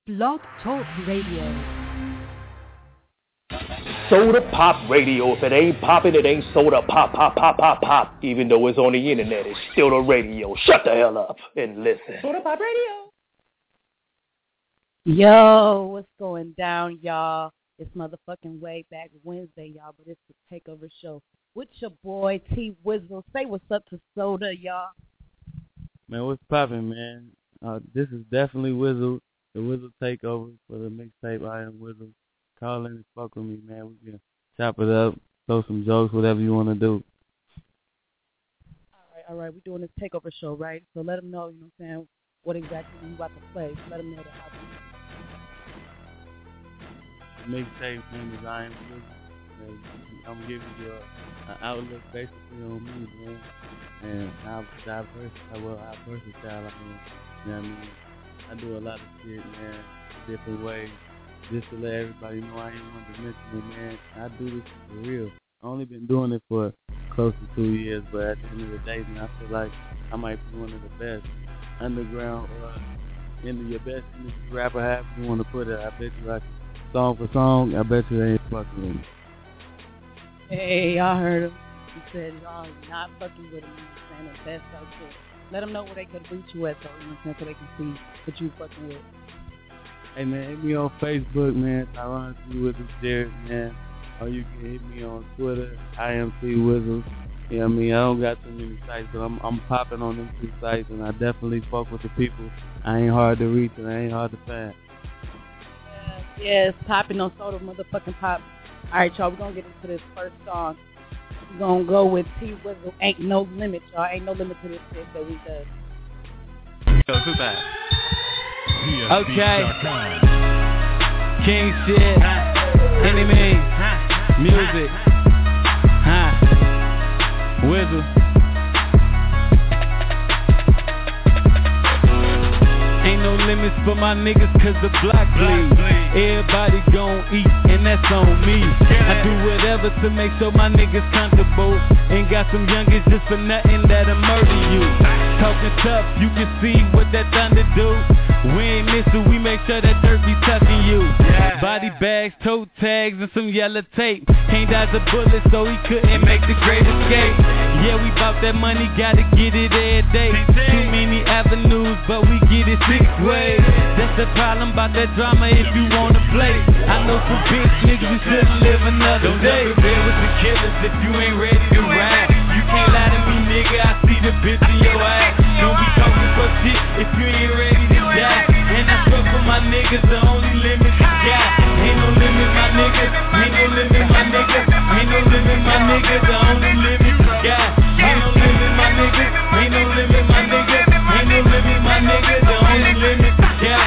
Blog Talk Radio. Soda Pop Radio. If it ain't popping, it ain't soda pop, pop, pop, pop, pop. Even though it's on the internet, it's still the radio. Shut the hell up and listen. Soda Pop Radio. Yo, what's going down, y'all? It's motherfucking way back Wednesday, y'all, but it's the Takeover Show with your boy T Wizzle. Say what's up to Soda, y'all. Man, what's poppin', man? This is definitely Wizzle, the Wizzle Takeover for the mixtape I Am Wizzle. Call in and fuck with me, man. We can chop it up, throw some jokes, whatever you want to do. All right. We're doing this Takeover Show, right? So let them know, you know what I'm saying, what exactly you about to play. So let them know the album. Mixtape name is I Am Wizzle. I'm giving you an outlook basically on me, man. And how versatile I am. You know what I mean? I do a lot of shit, man, different ways. Just to let everybody know I ain't one-dimensional, man. I do this for real. I only been doing it for close to 2 years, but at the end of the day, man, I feel like I might be one of the best underground or into your best industry rapper, however you want to put it. I bet you like song for song, I bet you they ain't fucking with me. Hey, y'all heard him. He said y'all not fucking with him. He's saying the best out there. Let them know where they could reach you at, so, you know, so they can see what you fucking with. Hey, man, hit me on Facebook, man. Tyron T. Wizzle Jared, man. Or you can hit me on Twitter, IMT Wizzle. You know what I mean? I don't got too many sites, but I'm popping on them 2 sites, and I definitely fuck with the people. I ain't hard to reach, and I ain't hard to find. Yeah, it's popping on Soda motherfucking Pop. All right, y'all, we're going to get into this first song. We're going to go with T Wizzle, Ain't No Limit, y'all. Ain't no limit to this shit that we does. Yo, too bad. Okay. King shit. Enemy. Music. Wizzle. Ain't no limits for my niggas cause the block bleed. Everybody gon' eat and that's on me. I do whatever to make sure my niggas comfortable. Ain't got some youngins just for nothing that'll murder you. Talking tough, you can see what that thunder do. We ain't missing, we make sure that dirt be touching you. Body bags, toe tags, and some yellow tape. Can't dodge a bullet, so he couldn't make the great escape. Yeah, we bout that money, gotta get it every day. Too many avenues, but we get it 6 ways. That's the problem about that drama if you wanna play. I know some bitch niggas who shouldn't live another day. Don't ever bear with the killers if you ain't ready to ride. You can't lie to me, nigga, I see the bitch in your eye. Don't be talking for shit if you ain't ready to die. And I swear for my niggas, the only limit is God. Ain't no limit, my niggas. Ain't no limit, my niggas. Ain't no limit, my niggas. The only limit is God. Ain't no limit, my niggas. Ain't no limit, my niggas. Ain't no limit, my niggas. The only limit is God.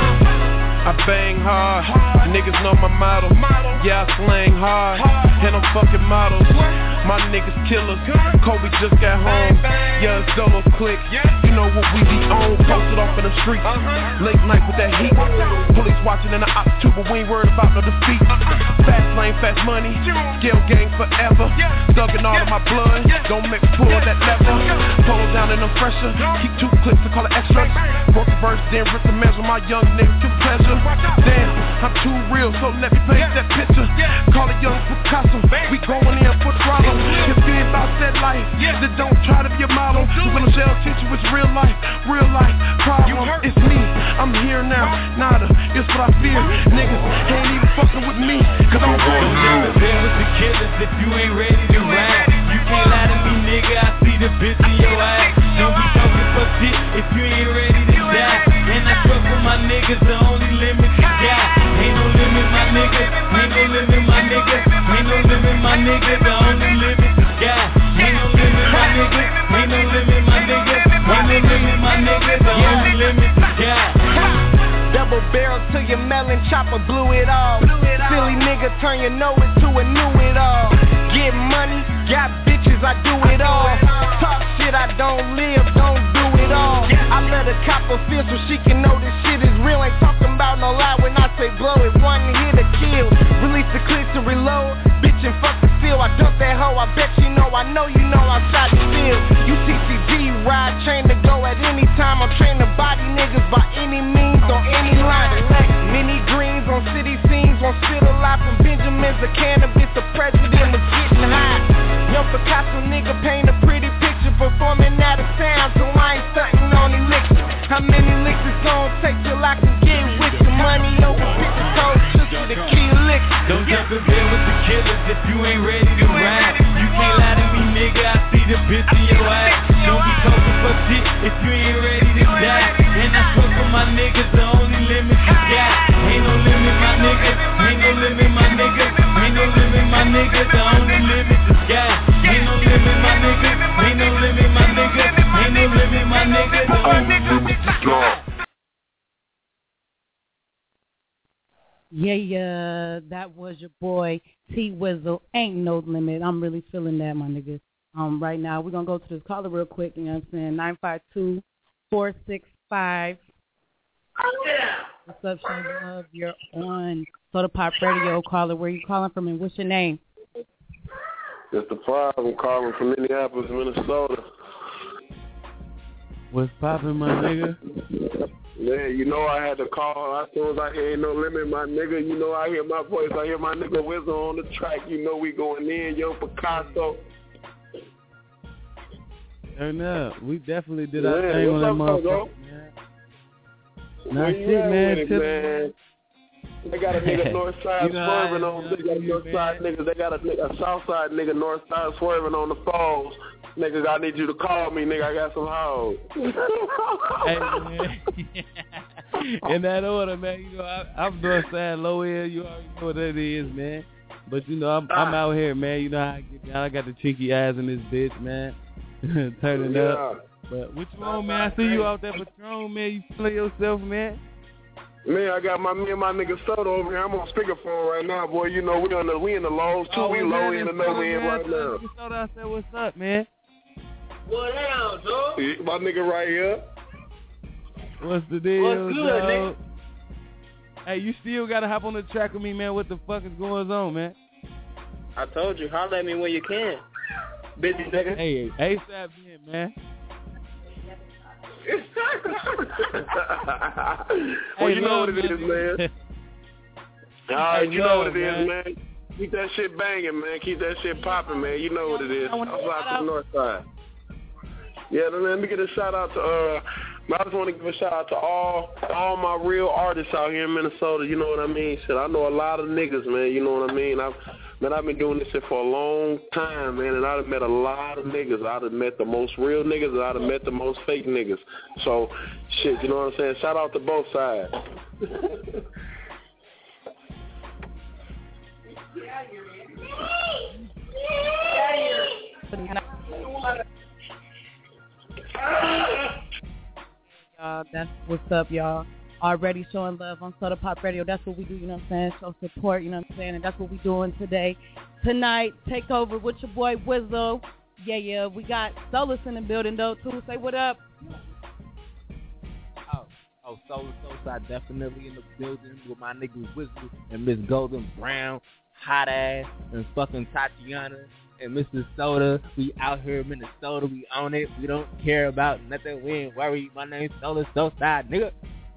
I bang hard, niggas know my motto. Yeah, I slang hard, and I'm fucking models. My niggas killers, Kobe just got home. Yeah, it's Dolo click, you know what we be on. Posted off in the street, late night with that heat. Police watching in the ops too, but we ain't worried about no defeat. Fast lane, fast money, scale gang forever. Thugging all of my blood, don't make me pull that lever. Pull down in them fresher, keep 2 clips to call it extra. Broke the verse, then rip the measure, my young niggas give pleasure. Damn, I'm too real, so let me paint that picture. Call it young Picasso, we going in for throttle. If you ain't about that life, then don't try to be a model. We're gonna shell teach you it's real life problem. It's me, I'm here now, nada, it's what I fear. Niggas ain't even fucking with me, cause I'm going to Don't bear with the killers if you ain't ready to ride. You can't lie to me, nigga, I see the bitch in your eye. Don't be talking for shit if you ain't ready to die. And I swear for my niggas, the only limit is God. Ain't no limit, my niggas. Ain't no limit, my niggas. Ain't no limit, my niggas. The only limit is God. Ain't no limit, my niggas. Ain't no limit, my niggas. Ain't no limit, my niggas. The only limit is God. Double barrel to your melon chopper, blew it all. Silly nigga, turn your know it to a new it all. Get money, got bitches, I do it all. Talk shit, I don't live, don't do it all. I let a copper feel so she can know this shit is real. Ain't talking about no lie when I say blow it, one hit a kill. Release the clips to reload, bitch and fuck the seal. I dumped that hoe, I bet you know I shot the field. UTCG ride, train to go at any time. I'm trained to body niggas by any means on any line. money over bitches, told sister to kill lick. Don't jump in bed with the killers if you ain't ready to ride. You can't lie to me, nigga, I see the bitch in your eyes. Don't be talking for shit if you ain't ready to die. And I swear for my niggas, the only limit you got. Ain't no limit, my nigga. Ain't no limit, my nigga. Ain't no limit, my nigga. The only limit is God. Ain't no limit, my nigga. Ain't no limit, my nigga. Ain't no limit, my nigga. The only limit is God. Yeah, that was your boy T Wizzle. Ain't no limit. I'm really feeling that, my nigga. Right now, we're gonna go to this caller real quick. You know what I'm saying? 952-465. What's up, Shane Love? You're on Soda Pop Radio. Caller, where you calling from, and what's your name? It's the Five. I'm calling from Minneapolis, Minnesota. What's poppin', my nigga? Yeah, you know I had to call as soon as I hear Ain't No Limit, my nigga. You know I hear my voice. I hear my nigga Wizzle on the track. You know we going in, yo, Picasso. Turn up. We definitely did our thing on that motherfucker, man. Nice shit, man. They got a nigga north side swerving on. They got a north side nigga. They got a south side nigga north side swerving on the falls. Niggas, I need you to call me, nigga. I got some hoes. Hey, man. In that order, man. You know, I'm north side, low end. You already know what that is, man. But you know, I'm out here, man. You know how I get down. I got the cheeky eyes in this bitch, man. Turning up. But what you on, man? I see you out there Patron, man. You feeling yourself, man? Man, I got me and my nigga Soda over here. I'm on speakerphone right now, boy. You know we in the lows too. We low in the no end right now. Soda, I said, what's up, man? What down, dog? My nigga right here. What's the deal, What's good, dog? nigga? Hey, you still gotta hop on the track with me, man. What the fuck is going on, man? I told you, holler at me when you can. Busy nigga. Hey, ASAP in, man. Well, you know what it is, man. Alright, you know what it is, man. Keep that shit banging, man. Keep that shit popping, man. You know what it is. I'm out to the north side. Yeah, let me get a shout out to I just want to give a shout out to all my real artists out here in Minnesota. You know what I mean? Shit, I know a lot of niggas, man. You know what I mean? I've been doing this shit for a long time, man, and I've met a lot of niggas. I've met the most real niggas, and I've met the most fake niggas. So, shit, you know what I'm saying? Shout out to both sides. That's what's up, y'all. Already showing love on Soda Pop Radio. That's what we do, you know what I'm saying? Show support, you know what I'm saying? And that's what we doing today. Tonight, take over with your boy Wizzle. Yeah. We got Solus in the building, though, too. Say what up. Oh, Soulside definitely in the building with my niggas Wizzle and Miss Golden Brown, hot ass, and fucking Tatiana. And Mr. Soda, we out here in Minnesota, we own it, we don't care about nothing, we ain't worried, my name's Soda Soulside, nigga.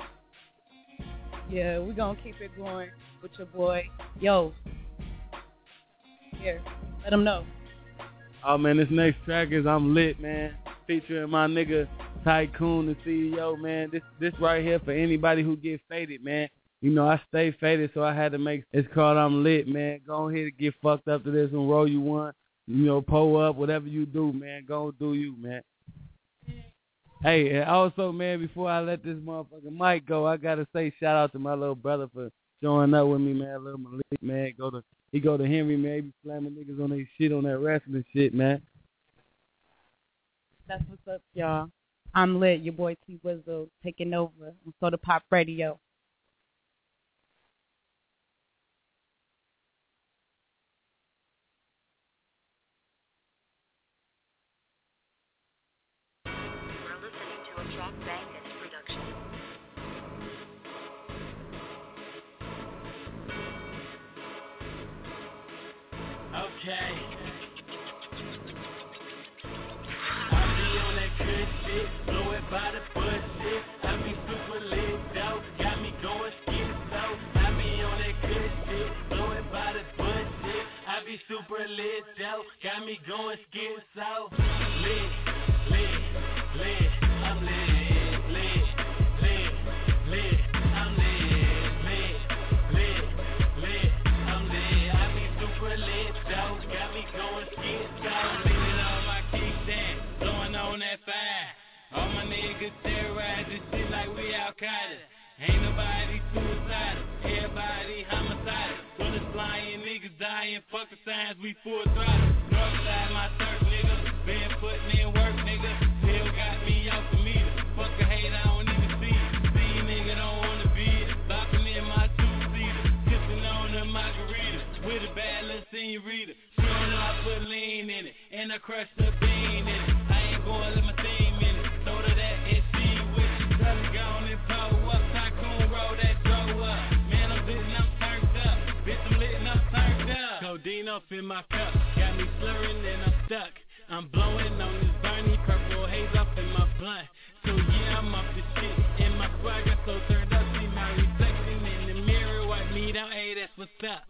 Yeah, we gonna keep it going with your boy. Yo, here, let them know. Oh, man, this next track is I'm Lit, man, featuring my nigga Tycoon, the CEO, man. This right here for anybody who get faded, man. You know, I stay faded, so I had to make, it's called I'm Lit, man. Go ahead and get fucked up to this and roll you one. You know, pull up, whatever you do, man. Go do you, man. Hey, and also, man, before I let this motherfucking mic go, I got to say shout out to my little brother for showing up with me, man. Little Malik, man. He go to Henry, man. He be slamming niggas on their shit, on that wrestling shit, man. That's what's up, y'all. I'm Lit, your boy T Wizzle, taking over on Soda Pop Radio. Jack Bangers production. Okay. I be on that good shit, blow it by the bullshit. I be super lit, though, got me going schizo. I be on that good shit, blow it by the bullshit. I be super lit, though, got me going schizo. Lit. I'm lit, I'm lit. saying fuck the signs, we full throttle. Northside, my turf, nigga. Been putting in work, nigga. Still got me off the meter. Fuck a hate, I don't even see it. See, nigga, don't wanna be it. Bopping in my two-seater. Sipping on a margarita. With a bad little senorita. She don't know I put lean in it. And I crushed the bean in it. I ain't gonna let my theme in it. Soda that SC with it. Tell me gone and blow up. Tycoon roll that dough up. Man, I'm lit and I'm turned up. Bitch, I'm lit and I'm turned up. Codeine up in my cup. Got me slurring and I'm stuck. I'm blowing on this Bernie, purple haze up in my blunt. So yeah, I'm off the shit. And my swag got so turned up. See my reflection in the mirror. Wipe me down, hey, that's what's up.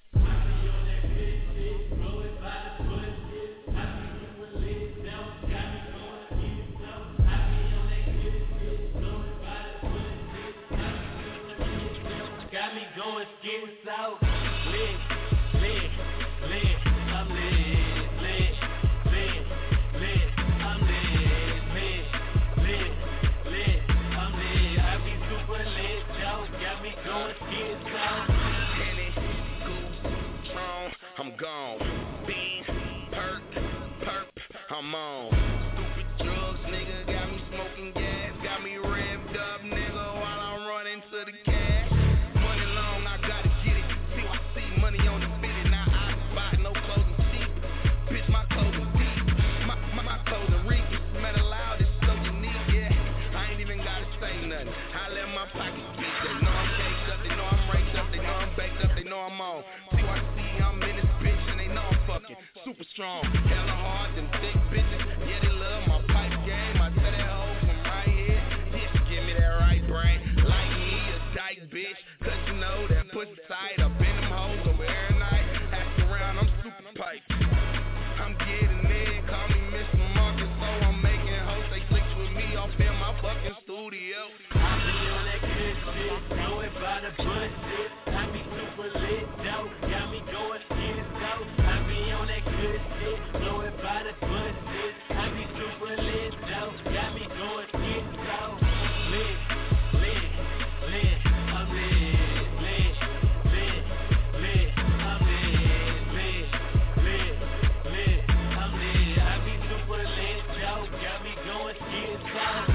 Got me going skin south. Lit, lit, lit. I'm lit, lit, lit, lit. I'm lit, lit, lit, lit. I'm lit. I be super lit, yo. Got me going skin south. Henny, Goose, Tron, I'm gone. Bean, perk, perp, I'm on. Stupid drugs, nigga, got me smoking gas. Got me revved up, nigga, while I'm running to the cash. Money long, I gotta get it. See money on the spinning, now I buy no clothing cheap. Bitch, my clothing deep. My clothing reek. Smell loud, it's so unique, yeah. I ain't even gotta say nothing. I let my pocket speak. They know I'm caked up, they know I'm raked up, they know I'm baked up, they know I'm on. TYC, I'm in this bitch and they know I'm fucking super strong. Hella hard, them thick bitches, yeah, they love my pipe game. I tell that hoe from right here, yeah, she give me that right brain. Like me, a dyke bitch, cause you know that pussy tight. Up in them hoes over every night. Ask around, I'm super pipe. I'm getting in, call me Mr. Marcus, so I'm making hoes. They clicks with me off in my fucking studio. I be on that good shit, know it by the bullshit. I be super lit, dope, got me going skin south. I be on that good shit, know it by the bullshit. I be super lit, dope, got me going skin south. Lit, lit, lit, I'm lit, lit, lit, lit, I'm lit, lit, lit, lit, I'm lit. I be super lit, dope, got me going skin south.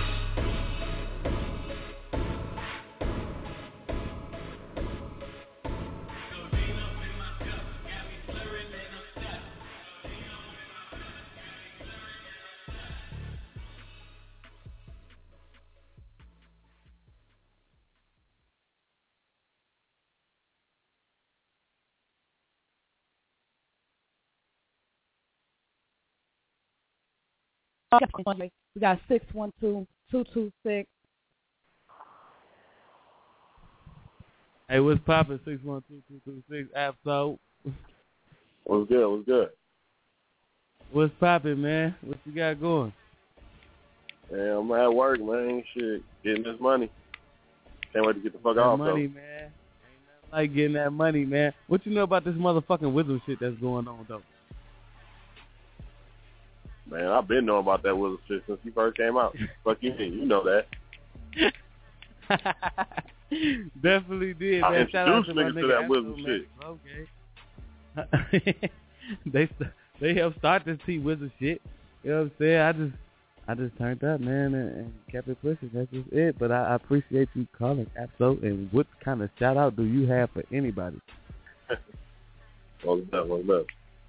We got 612-226. Hey, what's poppin'? 612-226 Absol. What's good? What's good? What's poppin', man? What you got going? Man, I'm at work, man. Shit, getting this money. Can't wait to get the fuck off, money, though. man. Ain't nothing like getting that money, man. What you know about this motherfucking Wizard shit that's going on, though? Man, I've been knowing about that Wizard shit since he first came out. Fuck you, you know that. Definitely did, I man. Shout out to my introduced niggas to nigga that Wizard shit. Okay. They helped start this T-Wizard shit. You know what I'm saying? I just turned up, man, and kept it pushing. That's just it. But I appreciate you calling, Absol. And what kind of shout out do you have for anybody? What's up?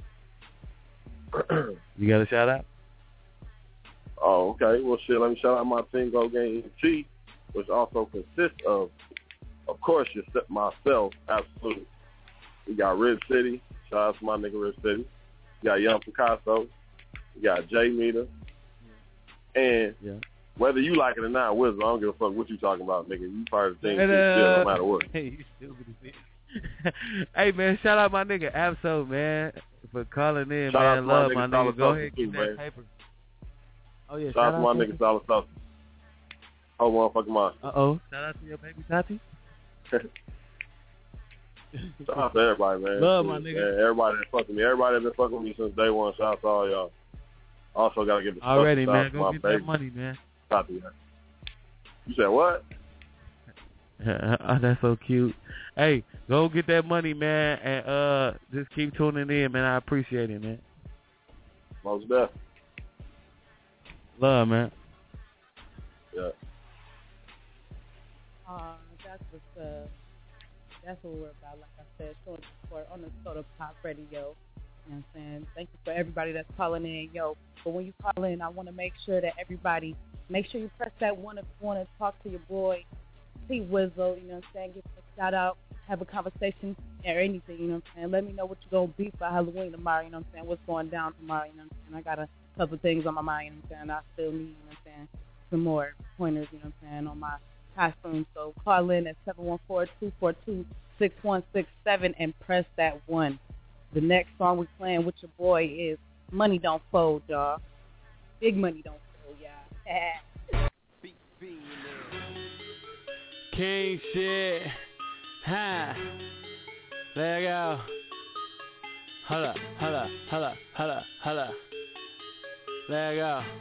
You got a shout out? Oh, okay. Well, shit, let me shout out my team, Go Game ET, which also consists of course, myself, absolutely. We got Red City. Shout out to my nigga Red City. We got Young Picasso. We got Jay Meter. And whether you like it or not, Wizard, I don't give a fuck what you talking about, nigga. You part of the thing, still, no matter what. Hey, you stupid as shit. Hey, man, shout out my nigga Absol, man, for calling in, shout man. Love my nigga. Go ahead, too, get man. that paper. Oh, yeah, shout out to my nigga Solid Sauce. Oh, motherfucking mind. Uh-oh. Shout out to your baby Tati. Shout out to everybody, man. Love my nigga. Man, everybody that fucking me. Everybody that been fucking with me since day one. Shout out to all y'all. Also got to give a already, shout man. out to Go my get baby. that money, man. Tati, man. You said what? That's so cute. Hey, go get that money, man, and just keep tuning in, man. I appreciate it, man. Most definitely. Love, man. Yeah. That's what we're about. Like I said, showing support on the Soda Pop Radio. You know what I'm saying? Thank you for everybody that's calling in, yo. But when you call in, I want to make sure that everybody, make sure you press that one if you want to talk to your boy, T Wizzle, you know what I'm saying? Give him a shout out, have a conversation, or anything, you know what I'm saying? Let me know what you're going to be for Halloween tomorrow, you know what I'm saying? What's going down tomorrow, you know what I'm saying? I got a couple things on my mind, you know what I'm saying? I still need, you know what I'm saying, some more pointers, you know what I'm saying, on my costume. So call in at 714-242-6167 and press that 1. The next song we're playing with your boy is Money Don't Fold, y'all. Big Money Don't Fold, y'all. King shit. Ha. There you go. Holla, holla, holla, holla, holla. There you go.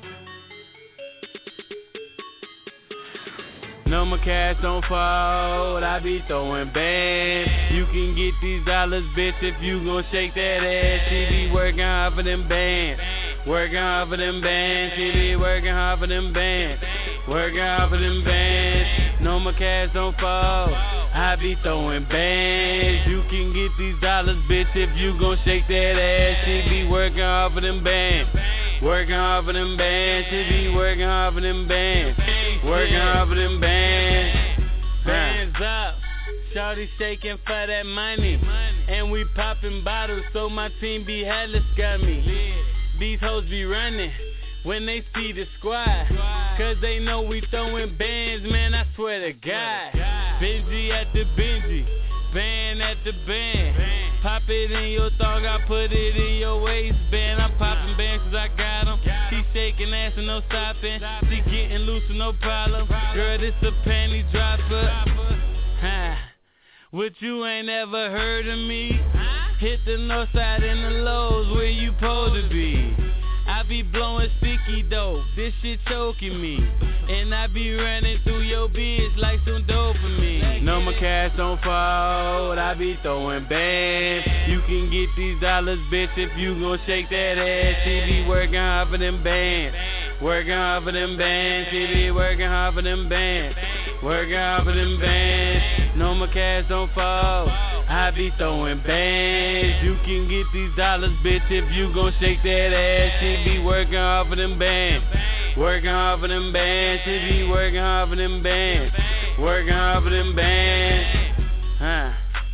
No, my cash don't fold, I be throwing bands. You can get these dollars, bitch, if you gon' shake that ass. She be working hard for them bands, working hard for them bands. She be working hard for them bands, working hard for them bands. No, my cash don't fold, I be throwing bands. You can get these dollars, bitch, if you gon' shake that ass. She be working hard for them bands, working hard for them bands. She be working hard for them bands, working hard for them bands. Bands up, shawty shaking for that money, and we popping bottles so my team be hella scummy. These hoes be running when they see the squad, cause they know we throwing bands, man, I swear to God. Benji at the Benji, band at the band. Pop it in your thong, I put it in your waistband. I'm popping bands cause I got them. She shaking ass and no stopping. She getting loose with no problem. Girl, this a panty dropper. What you ain't ever heard of me? Hit the north side and the lows where you supposed to be. I be blowing sticky dope, this shit choking me. And I be running through your bitch like some dopamine. No, my cash don't fold, I be throwing bands. You can get these dollars, bitch, if you gon' shake that ass. She be working hard for them bands, working hard for them bands. She be working hard for them bands, working hard for them bands. No, my cash don't fold, I be throwing bands. You can get these dollars, bitch, if you gon' shake that ass. She be working hard for them bands, working hard for them bands. She be working hard for them bands, working hard for them bands.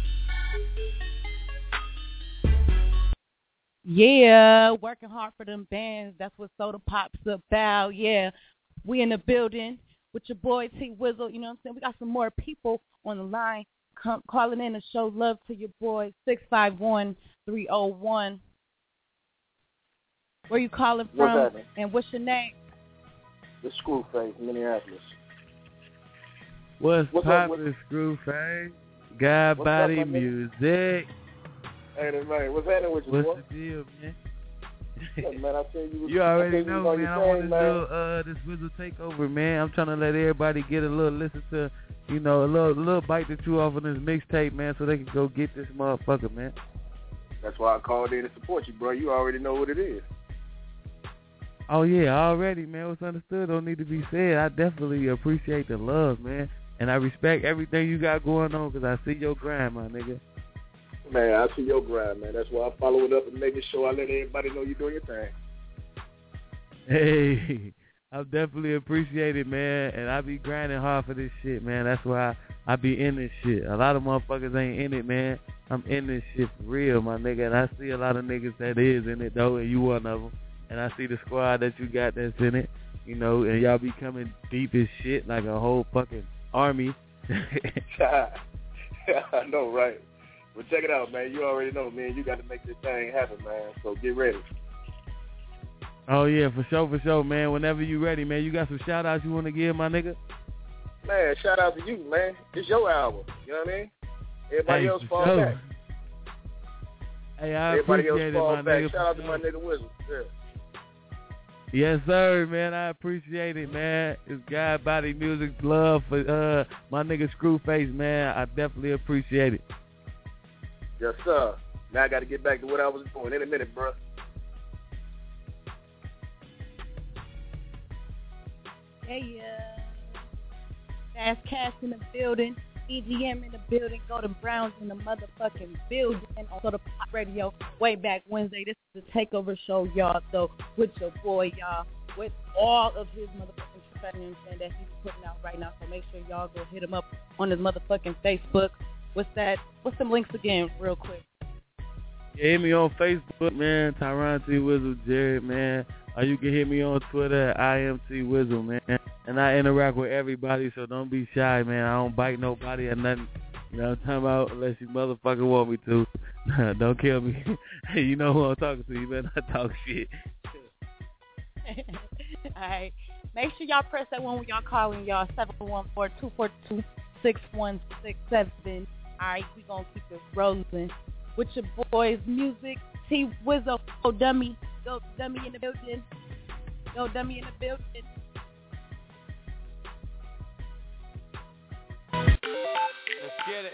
Yeah, working hard for them bands. That's what Soda Pop's about. Yeah, we in the building with your boy T Wizzle. You know what I'm saying? We got some more people on the line calling in to show love to your boy. 651-301. Where you calling from? And what's your name? The Screwface, Minneapolis. What's poppin', Screwface? God Body Music. Hey, man, what's happening with you, boy? What's the deal, man? Yeah, man, I tell you, you already know, man. I want to do this Wizzle takeover, man. I'm trying to let everybody get a little listen to, you know, a little bite to chew off of this mixtape, man, so they can go get this motherfucker, man. That's why I called in to support you, bro. You already know what it is. Oh, yeah, already, man. What's understood don't need to be said. I definitely appreciate the love, man. And I respect everything you got going on because I see your grind, my nigga. Man, I see your grind, man. That's why I follow it up and making sure I let everybody know you're doing your thing. Hey, I definitely appreciate it, man. And I be grinding hard for this shit, man. That's why I be in this shit. A lot of motherfuckers ain't in it, man. I'm in this shit for real, my nigga. And I see a lot of niggas that is in it, though, and you one of them. And I see the squad that you got that's in it, you know, and y'all be coming deep as shit like a whole fucking army. I know, right? Well, check it out, man. You already know, man. You got to make this thing happen, man. So get ready. Oh, yeah, for sure, man. Whenever you ready, man. You got some shout-outs you want to give, my nigga? Man, shout out to you, man. It's your album. You know what I mean? Everybody else fall back. Hey, I Everybody appreciate else fall it, my back. nigga. Shout out to my nigga Wizzle. Yes, sir, man. I appreciate it, man. It's God Body Music love for my nigga Screwface, man. I definitely appreciate it. Yes, sir. Now I got to get back to what I was doing in a minute, bro. Hey, Fast Cash in the building. EGM in the building. Golden Browns in the motherfucking building. Also the Pop Radio. Way back Wednesday. This is the Takeover Show, y'all. So with your boy, y'all. With all of his motherfucking shit that he's putting out right now. So make sure y'all go hit him up on his motherfucking Facebook. What's that? What's some links again, real quick? Yeah, hit me on Facebook, man. Tyron T. Wizzle, Jared, man. Or you can hit me on Twitter at IMT Wizzle, man. And I interact with everybody, so don't be shy, man. I don't bite nobody or nothing. You know what I'm talking about? Unless you motherfucker want me to. Don't kill me. You know who I'm talking to. You better not talk shit. All right. Make sure y'all press that one when y'all calling, y'all. 714-242-6167. All right, we going to keep it rolling. With your boys, Music, T Wizzo, Go Dummy. Go Dummy in the building. Go Dummy in the building. Let's get it.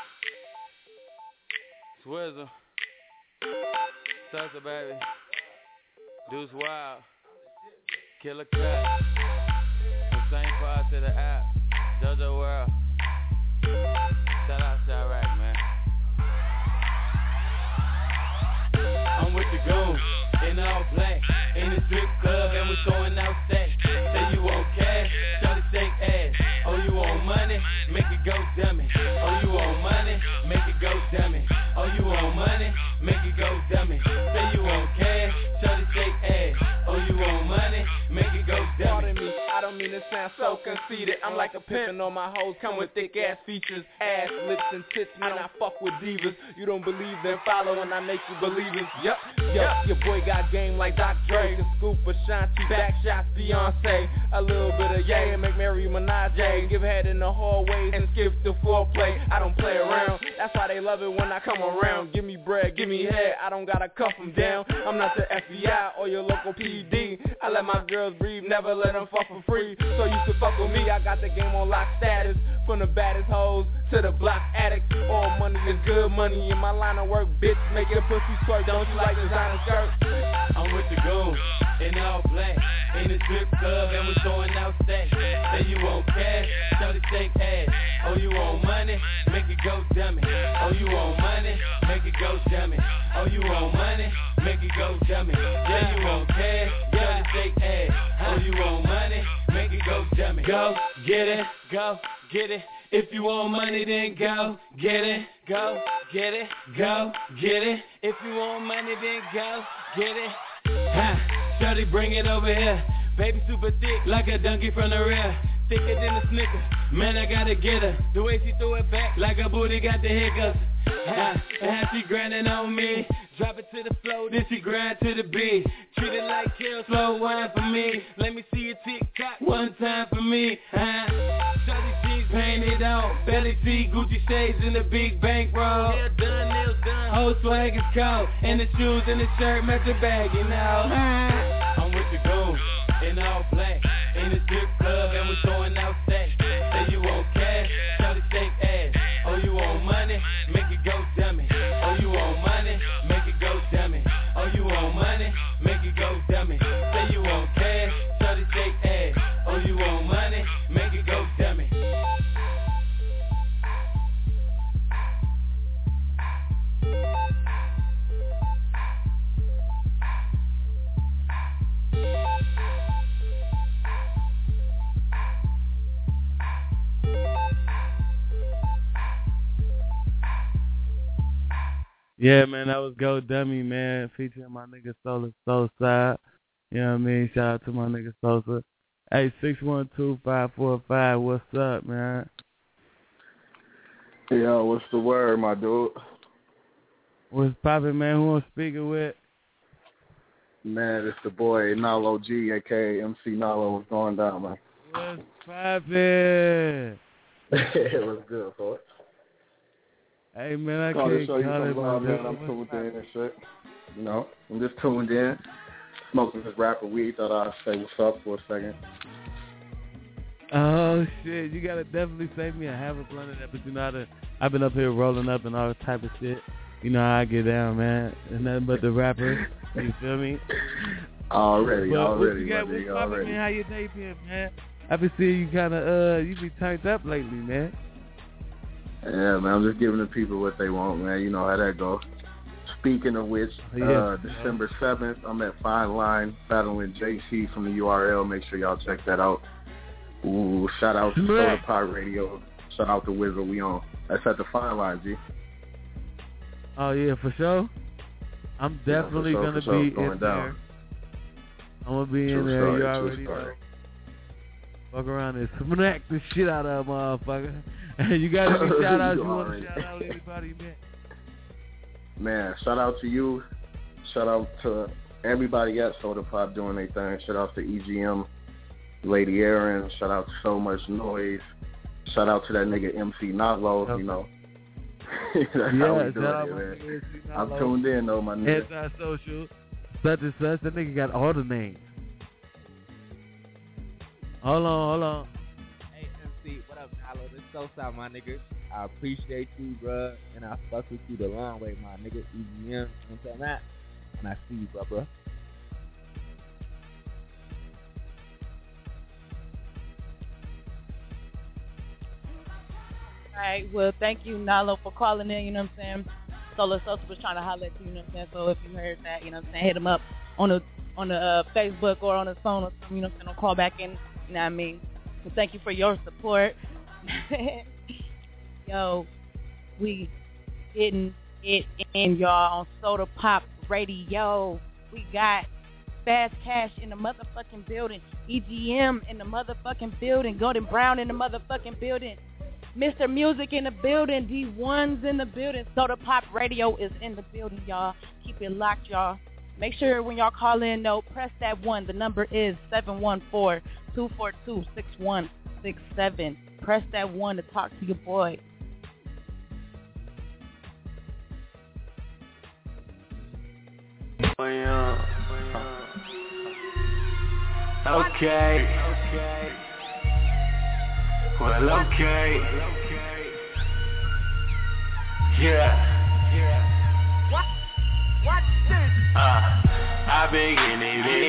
Swizzle. Salsa, baby. Deuce Wild. Killer Cut. The same part to the app. JoJo World. Shout out Chirac, man. I'm with the goons in all black. In the strip club and we throwing out stacks. Say you want cash, try to shake ass. Oh, you want money? Make it go dummy. Oh, you want money? Make it go dummy. Oh, you want money? Make it go dummy. Say you want cash, try to shake ass. Oh, you want money? Make it go dummy. Pardon me, I don't mean to sound so conceited. I'm like a pimpin' on my hoes, come with thick ass features, ass, lips, and tits. Man, I fuck with divas. You don't believe, then follow, and I make you believe it. Yup, your boy got game like Dr. Dre, the scoop, Ashanti, back shots, Beyonce, a little bit of Ye, and make Mary Minaj, give head in the hallways and skip the foreplay. I don't play around, that's why they love it when I come around. Give me bread, give me head, I don't gotta cuff them down. I'm not the FBI or your local PD. I let my girls breathe, never let them fuck for free. So you can fuck with me, I got the game on lock status. From the baddest hoes to the block addicts. All money is good money in my line of work, bitch. Make it a pussy twerk, don't you like designer skirts? I'm with the goons in all black. In the strip club and we throwing out stacks. Say you want cash, try to shake ass. Oh, you want money? Make it go dummy. Oh, you want money? Make it go dummy. Oh, you want money? Make it go dummy. Yeah, you want cash, try to shake ass. Oh, you want money? Make it go dummy. Go get it, go get it. If you want money, then go get it, go get it, go get it. If you want money, then go get it. Ha, shawty, bring it over here. Baby super thick, like a donkey from the rear. Thicker than a Snicker, man, I gotta get her. The way she threw it back, like her booty got the hiccups. Ha, and she grinding on me. Drop it to the floor, then she grind to the beat. Treat it like kill, slow wine for me. Let me see your tick-tock one time for me. Shawty jeans painted on, belly tee, Gucci shades in the big bankroll. Nails done, whole swag is cold. And the shoes and the shirt match the bag, you know. I'm with the goons in all black. In the strip club and we throwing out stacks. Say you want cash, try to shake ass. Oh, you want money? Make it go dummy. Oh, you want money? Make it go dummy. Oh, you want money? Make it go dummy. Say you want cash, try to shake ass. Oh, you want money? Make it go dummy. Yeah, man, that was Go Dummy, man, featuring my nigga Solar Soulside. You know what I mean? Shout out to my nigga Sosa. Hey, 612-545, what's up, man? Yo, what's the word, my dude? What's poppin', man? Who I'm speaking with? Man, it's the boy Nalo G, a.k.a. MC Nalo. What's going down, man? What's poppin'? What's good, boy? Hey, man, I can't call it, man. I'm tuned in and shit. You know, I'm just tuned in. smoking this rapper weed. Thought I'd say what's up for a second. Oh shit! You gotta definitely save me a half a blunt of that, but you know I've been up here rolling up and all type of shit. You know how I get down, man. It's nothing but the rapper. You feel me? Already. What's poppin', man? How your day been, man? I've been seeing you kind of you be turned up lately, man. Yeah, man. I'm just giving the people what they want, man. You know how that goes. Speaking of which, December 7th, I'm at Fine Line battling JC from the URL. Make sure y'all check that out. Ooh, shout out to Soda Pop Radio. Shout out to Wizard. We on. That's at the Fine Line, G. Oh, yeah, for sure. I'm definitely going to be in there. I'm going to be in there. You already know. Fuck around and smack the shit out of that motherfucker. You got any shout-outs you want to shout out anybody, man? Man, shout out to you. Shout out to everybody at Soda Pop doing their thing. Shout out to EGM, Lady Aaron. Shout out to So Much Noise. Shout out to that nigga MC Nalo, you know. That's how we doing it, man. I'm tuned in, though, my nigga. Anti-social, such and such. That nigga got all the names. Hold on. Hey, MC, what up, Nalo? This is Southside, my nigga. I appreciate you, bruh, and I fuck with you the long way, my nigga. EGM, you know what I'm saying? And I see you, bruh. All right, well, thank you, Nalo, for calling in, you know what I'm saying? Solar Social was trying to holler at you, you know what I'm saying? So if you heard that, you know what I'm saying, hit him up on the Facebook or on his phone or something, you know what I'm saying, or call back in, you know what I mean? So thank you for your support. Yo, we getting it in, y'all, on Soda Pop Radio. We got Fast Cash in the motherfucking building. EGM in the motherfucking building. Golden Brown in the motherfucking building. Mr. Music in the building. D1's in the building. Soda Pop Radio is in the building, y'all. Keep it locked, y'all. Make sure when y'all call in, though, press that 1. The number is 714-242-6167. Press that 1 to talk to your boy. Okay. Well, okay. Yeah. What this? I've been getting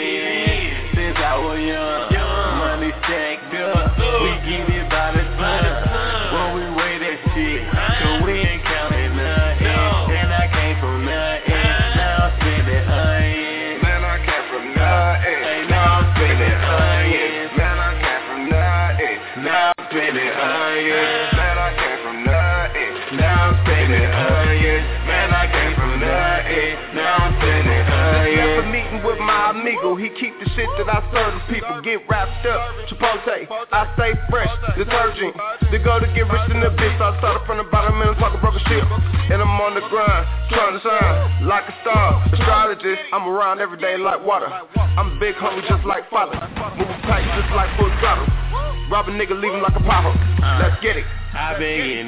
it since I was young. Money stacked up. We get it by the ton. When we weigh that shit, cause we ain't counting nothing. And I came from nothing. Now I'm spending onions. Man, I came from nothing. Now I'm spending onions. Man, I came from nothing. Now I'm spending onions. Man, I came from nothing. Now I'm spending onions. Man, I came from nothing. Now I'm spending onions. Never meeting with my amigo. He keep the shit that I serve. People get wrapped up. Chipotle, I stay fresh. Detergent. They go to get rich in the bitch. I started from the bottom and I'm talking broken shit. And I'm on the grind, trying to shine like a star. Astrologist, I'm around every day like water. I'm a big homie just like father. Moving tight just like full throttle. Rob a nigga, leave him like a pothole. Let's get it. I've been getting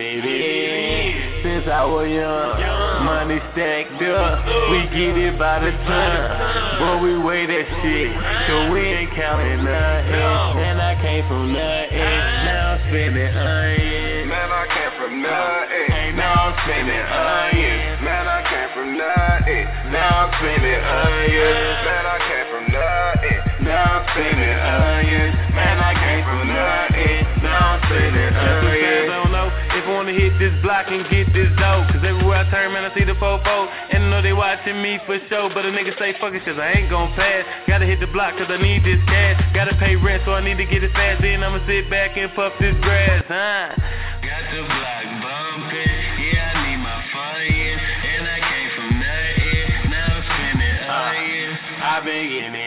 it since I was young. Money stacked up, we get it by the ton. Boy, we weigh that shit, so we ain't counting nothing. And I came from nothing, now I'm spending onions. Man, I came from nothing. Now I'm spending onions. Man, I came from nothing. Now I'm spending onions. Man, I came from nothing. Now I'm spending onions. Man, I came from nothing. Now I'm spending onions. Don't know if I wanna hit this block and get this dope. Cause everywhere I turn, man, I see the fofo. And I know they watching me for sure. But a nigga say fuck it, cause I ain't gon' pass. Gotta hit the block cause I need this cash. Gotta pay rent, so I need to get it fast. Then I'ma sit back and puff this grass, huh? Got the block bumping. Yeah, I need my fire. And I came from nothing. Now I'm spending onions. I've been getting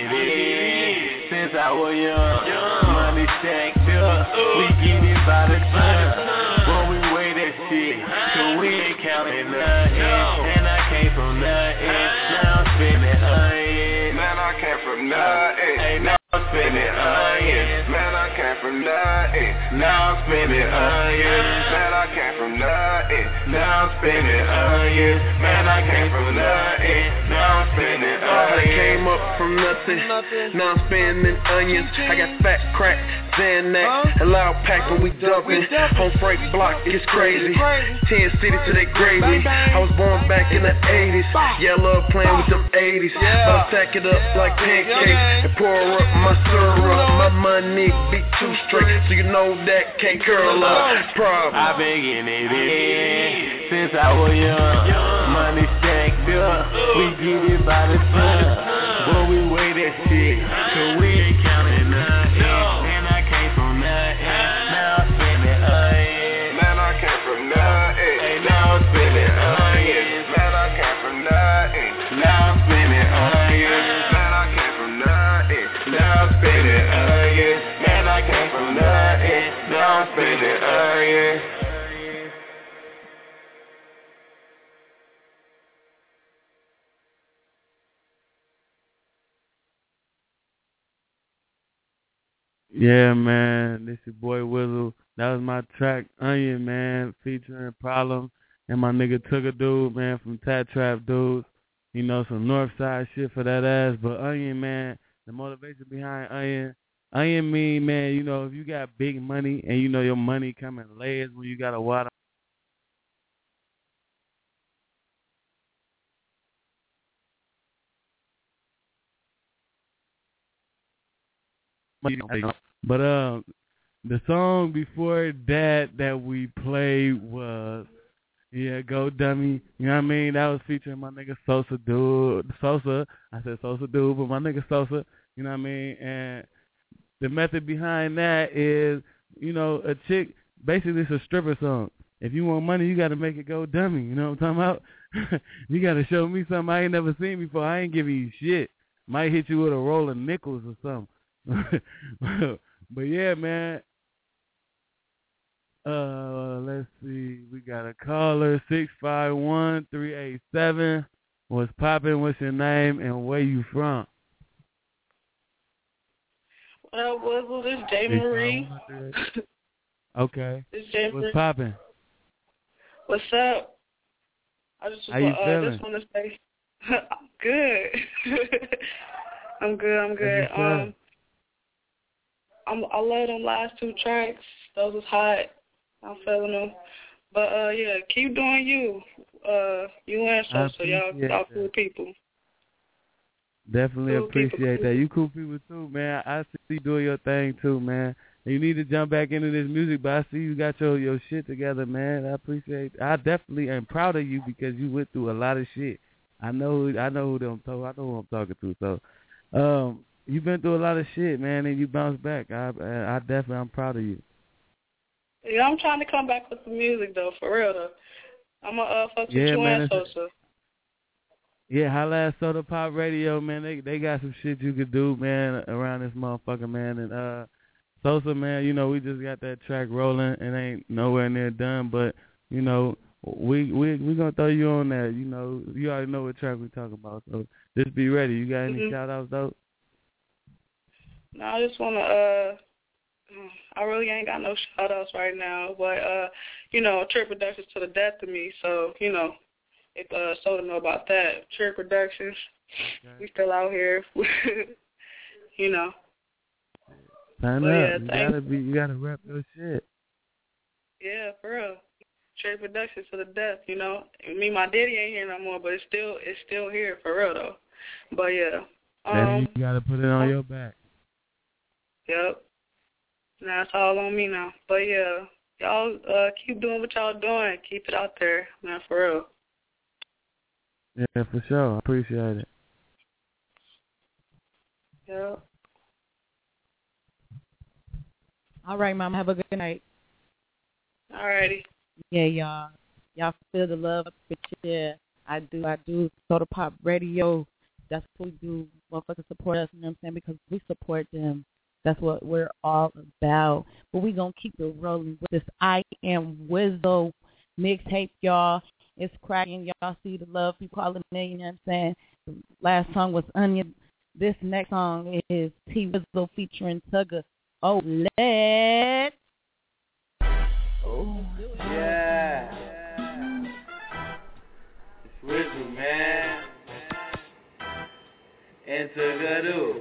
it since I was young. Money stacked up. We get it by the ton. When we weigh that shit, cause we ain't counting nothing. And I came from nothing. Now I'm spending onions. Man, I came from nothing. Now I'm spending onions. Man, I came from nothing. Now I'm spending onions. Man, I came from nothing. nothing. Now I'm spending onions. Man, I came from nothing. Now I'm spending onions. I came up from nothing. Now I'm spending onions. I got fat crack, Xanax, a loud pack when we dumping. On Frank Block, it's crazy. 10 cities to they gravy. I was born back in the 80s. Yeah, I love playing with them 80s. But I stack it up like pancakes and pour up my syrup. My money be too straight, so you know that can't curl up. Problem. I've been getting it in since I was young. Money stacked up, we get it by the ton. Boy, we weigh that shit, cause we ain't counting nothing. Man, I came from nothing, now I'm spending onions. Man, I came from nothing, now I'm spending onions. Man, I came from nothing, now I'm spending onions. Man, I came from nothing, now I'm spending onions. Man, I came from nothing, now I'm spending onions. Yeah, man, this your boy Wizzle. That was my track, Onion, man, featuring Problem and my nigga Tugger Dude, man, from Tat Trap Dudes. You know, some Northside shit for that ass. But Onion, man, the motivation behind Onion mean, man, you know, if you got big money and you know your money come in layers when you got a water. But the song before that we played was Go Dummy. You know what I mean? That was featuring my nigga Sosa Dude. I said Sosa Dude, but my nigga Sosa. You know what I mean? And the method behind that is, you know, a chick. Basically, it's a stripper song. If you want money, you got to make it go dummy. You know what I'm talking about? You got to show me something I ain't never seen before. I ain't giving you shit. Might hit you with a roll of nickels or something. But yeah, man. Let's see. We got a caller, 651-387. What's poppin'? What's your name and where you from? What up, Wizzle? This is J. Marie. Okay. This is J. Marie. What's poppin'? What's up? I just How you feeling? Just want to say, good. I'm good. I love them last two tracks. Those was hot. I'm feeling them. But yeah, keep doing you. You and Sosa, y'all cool people. Definitely cool appreciate people. that. You cool people too, man. I see you doing your thing too, man. And you need to jump back into this music, but I see you got your shit together, man. I appreciate it. I definitely am proud of you because you went through a lot of shit. I know who I'm talking to. So, you've been through a lot of shit, man, and you bounced back. I'm proud of you. Yeah, I'm trying to come back with the music though, for real though. I'm gonna fuck with you and Sosa. Yeah, holla at Soda Pop Radio, man. They got some shit you could do, man, around this motherfucker, man. And Sosa, man, you know, we just got that track rolling. It ain't nowhere near done, but you know, we gonna throw you on that. You know, you already know what track we talking about, so just be ready. You got any shout outs though? No, I just wanna I really ain't got no shout outs right now, but you know, Trip Productions to the death of me, so you know, if Soda know about that. Trip Productions, we still out here. You know. Sign up. You gotta rep your shit. Yeah, for real. Trip Productions to the death, you know. I mean, my daddy ain't here no more, but it's still here for real though. But yeah. You gotta put it on your back. Yep. Now it's all on me now. But yeah, y'all keep doing what y'all doing. Keep it out there, man, for real. Yeah, for sure. I appreciate it. Yep. All right, Mom. Have a good night. Alrighty. Yeah, y'all. Y'all feel the love. Yeah, I do. Soda Pop Radio. That's what we do. Motherfuckers support us, you know what I'm saying? Because we support them. That's what we're all about. But we going to keep it rolling with this I Am Wizzle mixtape, y'all. It's cracking. Y'all see the love. You calling me, you know what I'm saying? The last song was Onion. This next song is T Wizzle featuring Tugger. Oh, let's. Oh, yeah. Tagadu.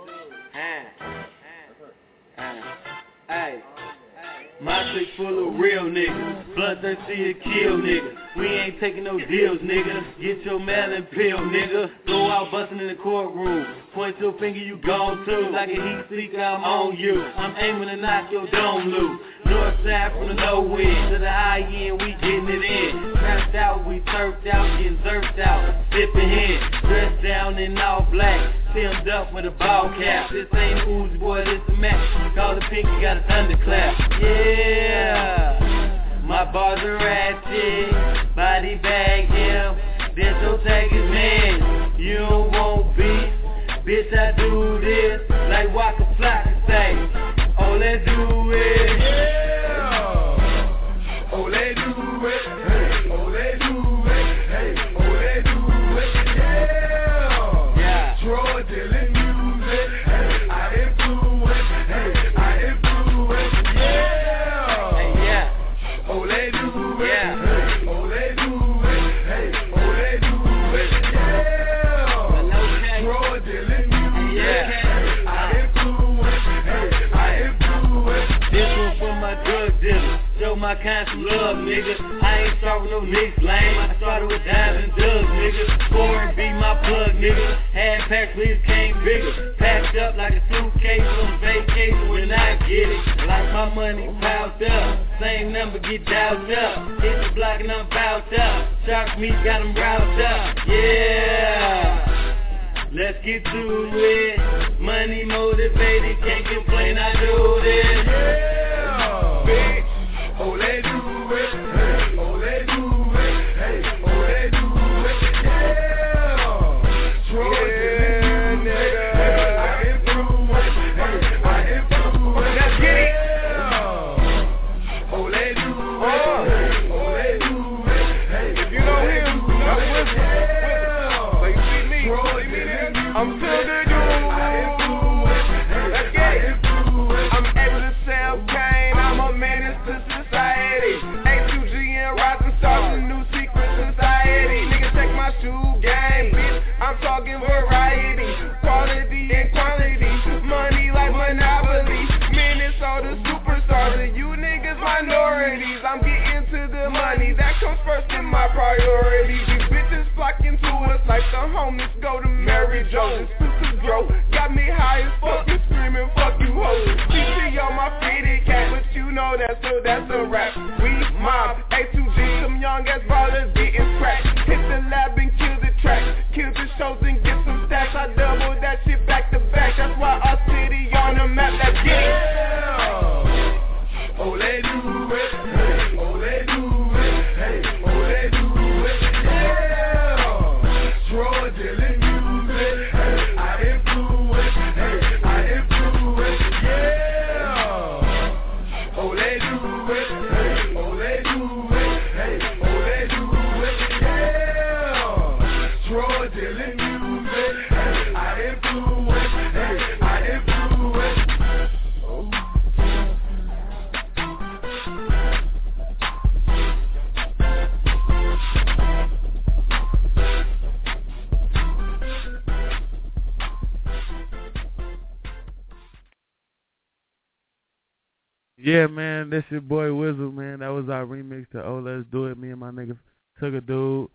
Hey. My clique full of real niggas, bloodthirsty to kill niggas. We ain't taking no deals, nigga. Get your melon pill, nigga. Blow out bustin' in the courtroom. Point to a finger, you gone too. Like a heat seeker, I'm on you. I'm aiming to knock your dome loose. North side from the low end to the high end, we getting it in. Trapped out, we turfed out, getting zerfed out. Sipping in, dressed down in all black. Filmed up with a ball cap. This ain't Uzi, boy, this a match. Call the pinky, got a thunderclap. Yeah, my bars are ratchet. Body bag him. This your tag is man. You don't want beef. Bitch, I do this like Waka Flocka say. Oh, let's do it. Yeah. Oh, let's do it. Hey. Oh, let's do it. Hey. Oh, let's do it. Yeah. Yeah. Troy Dylan music. Hey. I influence. Hey. I influence. Yeah. Hey, yeah. Oh, let's do it. Yeah. Hey. Oh, let's do it. Hey. Oh, let's do it. Yeah. Troy Dylan music. Yeah. I influence. Hey. I influence. This one for my drug dealer. Show my kind some love, nigga. I ain't start with no nicks, lame. I started with dimes and dubs, nigga. 4 my plug, nigga. Had packs, please came bigger. Packed up like a suitcase on vacation when I get it. Like my money piled up. Same number get dialed up. Hit the block and I'm bounced up. Shark meat got them roused up. Yeah. Let's get to it. Money motivated, can't complain, I do this. Yeah. Bitch. Oh, they do it. Hey. Oh, they do it. Hey. Oh, they do it. Yeah. Troy, yeah, nigga. Hey. I influence. Hey. I influence. Let's get it. Yeah. Oh, they do it. Hey. Oh, they do it. Hey. If you know him, I'm with him. Yeah. So you see me. Troy, I'm still the dude. Let's get it. I'm able to sell cane. I'm a menace to society. A2G and rising stars, a new secret society. Niggas take my shoe game, bitch. I'm talking variety, quality and quantity. Money like Monopoly. Minnesota superstars, and you niggas minorities. I'm getting to the money, that comes first in my priority. These bitches flocking to us like the homeless go to Mary Jo. Exclusive grow, got me high as fuck and screaming fuck you hoes. CC on my fitted cat, but you know that's a rap. We mob, A2G, some young ass ballers getting cracked. Hit the lab and kill the track, kill the shows and get some stats. I double that shit back to back, that's why our city on the map. Let's get it. Yeah. Oh, they do it. Hey. Oh, they do it. Hey. Oh, they do it. Yeah. Troy Dylan music. Hey. I influence. Hey. I influence. Yeah. Oh, they do it. Hey. Oh, they do it. Hey. Oh, they do it. Yeah. Troy Dylan music. Hey. I influence. Hey. I influence. Oh. Yeah, man, that's your boy Wizzle, man. That was our remix to Oh Let's Do It. Me and my nigga took a dude.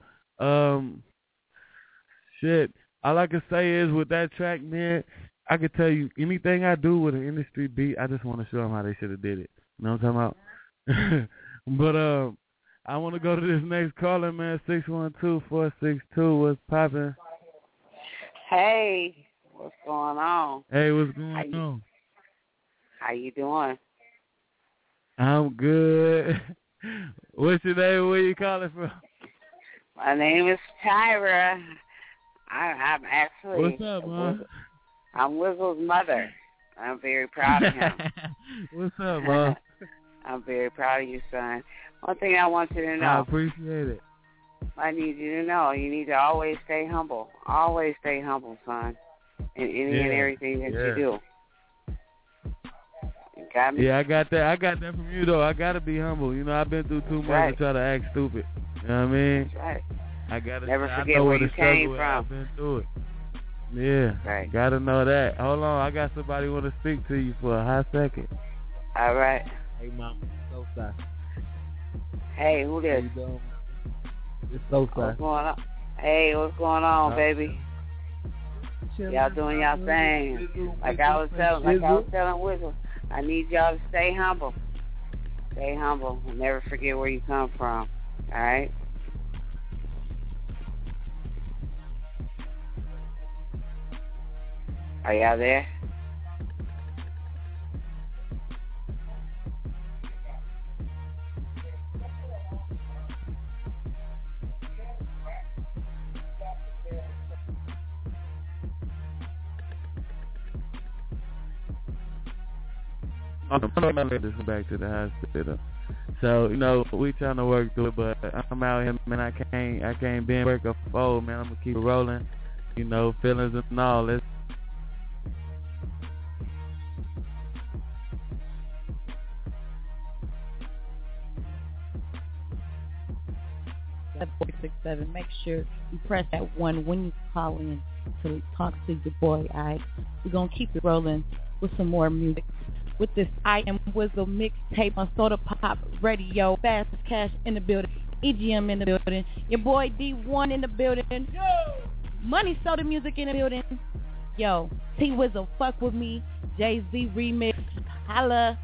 Shit. All I can say is with that track, man, I can tell you anything I do with an industry beat, I just want to show them how they should have did it. You know what I'm talking about? But I want to go to this next caller, man. 612-462. What's poppin'? Hey, what's going on? Hey, what's going on? How you doing? I'm good. What's your name? Where you calling from? My name is Tyra. I'm actually. What's up, man? I'm Wizzle's mother. I'm very proud of him. What's up, man? I'm very proud of you, son. One thing I want you to know. I appreciate it. I need you to know. You need to always stay humble. Always stay humble, son. In any and everything that you do. Got me? Yeah, I got that. I got that from you, though. I got to be humble. You know, I've been through too much to try to act stupid. You know what I mean? That's right. I got to never forget where you came from. I've been through it. Yeah, right. Gotta know that. Hold on, I got somebody want to speak to you for a hot second. All right. Hey, Mom. So sorry. Hey, who this? How you doing? It's so sorry. What's going on? Hey, what's going on, baby? Y'all doing y'all thing. Like I was telling Whistle, I need y'all to stay humble. Stay humble and never forget where you come from. All right? Are y'all there? I'm gonna let this back to the hospital. So, we trying to work through it, but I'm out here, man. I can't bend work a fold, man. I'm gonna keep it rolling. Feelings and all. Let's 467. Make sure you press that 1 when you call in to talk to your boy. Alright, we're gonna keep it rolling with some more music. With this I Am Whistle mixtape on Soda Pop Radio. Fast Cash in the building. EGM in the building. Your boy D1 in the building. Yo! Money Soda Music in the building. Yo, T Whistle, fuck with me. Jay-Z remix. Holla.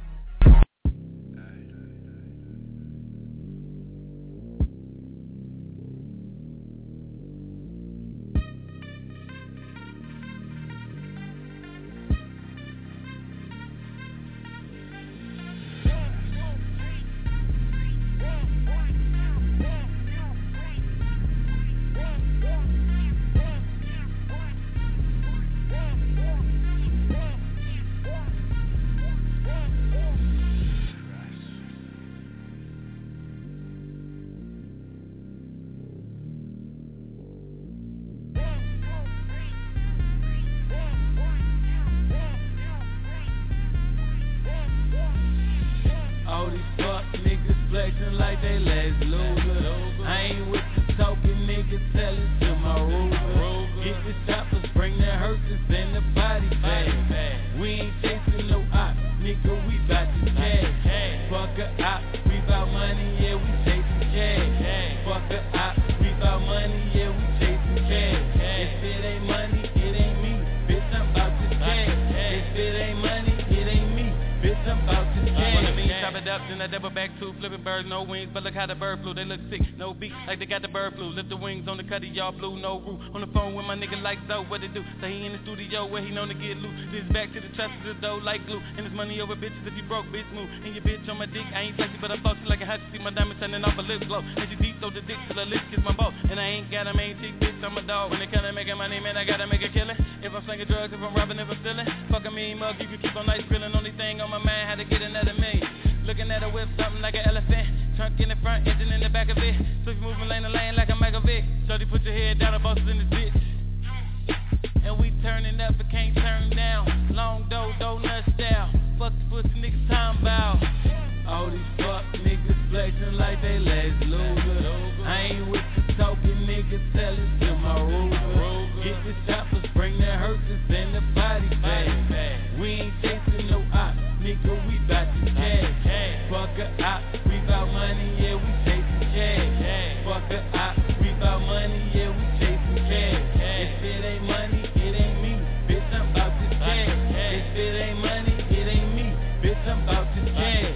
Y'all blue, no roof. On the phone with my nigga like Zoe, what it do? So he in the studio where he known to get loose. This back to the trap to the dough like glue. And it's money over bitches if you broke, bitch move. And your bitch on my dick, I ain't flexy, but I box you like a hot. See my diamond turning off a lip glow. And she deep throw the dick till the lips kiss my ball. And I ain't got a main chick, bitch, I'm a dog. When they kinda making money, man, I gotta make a killing. If I'm slinging drugs, if I'm robbing, if I'm stealing. Fuck a mean mug, you can keep on nice grilling. Only thing on my mind, how to get another million. Looking at a whip, something like an elephant. Trunk in the front, engine in the back of it. So you moving lane to lane like a Michael Vick. Shorty, put your head down, the boss is in the ditch. And we turning up, but can't turn down. Long donut style. Fuck the pussy niggas time bow. All these fuck niggas flexing like they lazy loser. I ain't with the talking niggas, tell it to my ruler. Get the choppers, bring the hearses and the body bag. We ain't chasing no op, nigga, we bout to cash. Fuck a op, we bout money, yeah, we chasing cash. Fuck a op, we bout money, yeah, we chasing cash. If it ain't money, it ain't me, bitch, I'm bout to cash. If it ain't money, it ain't me, bitch, I'm bout to cash.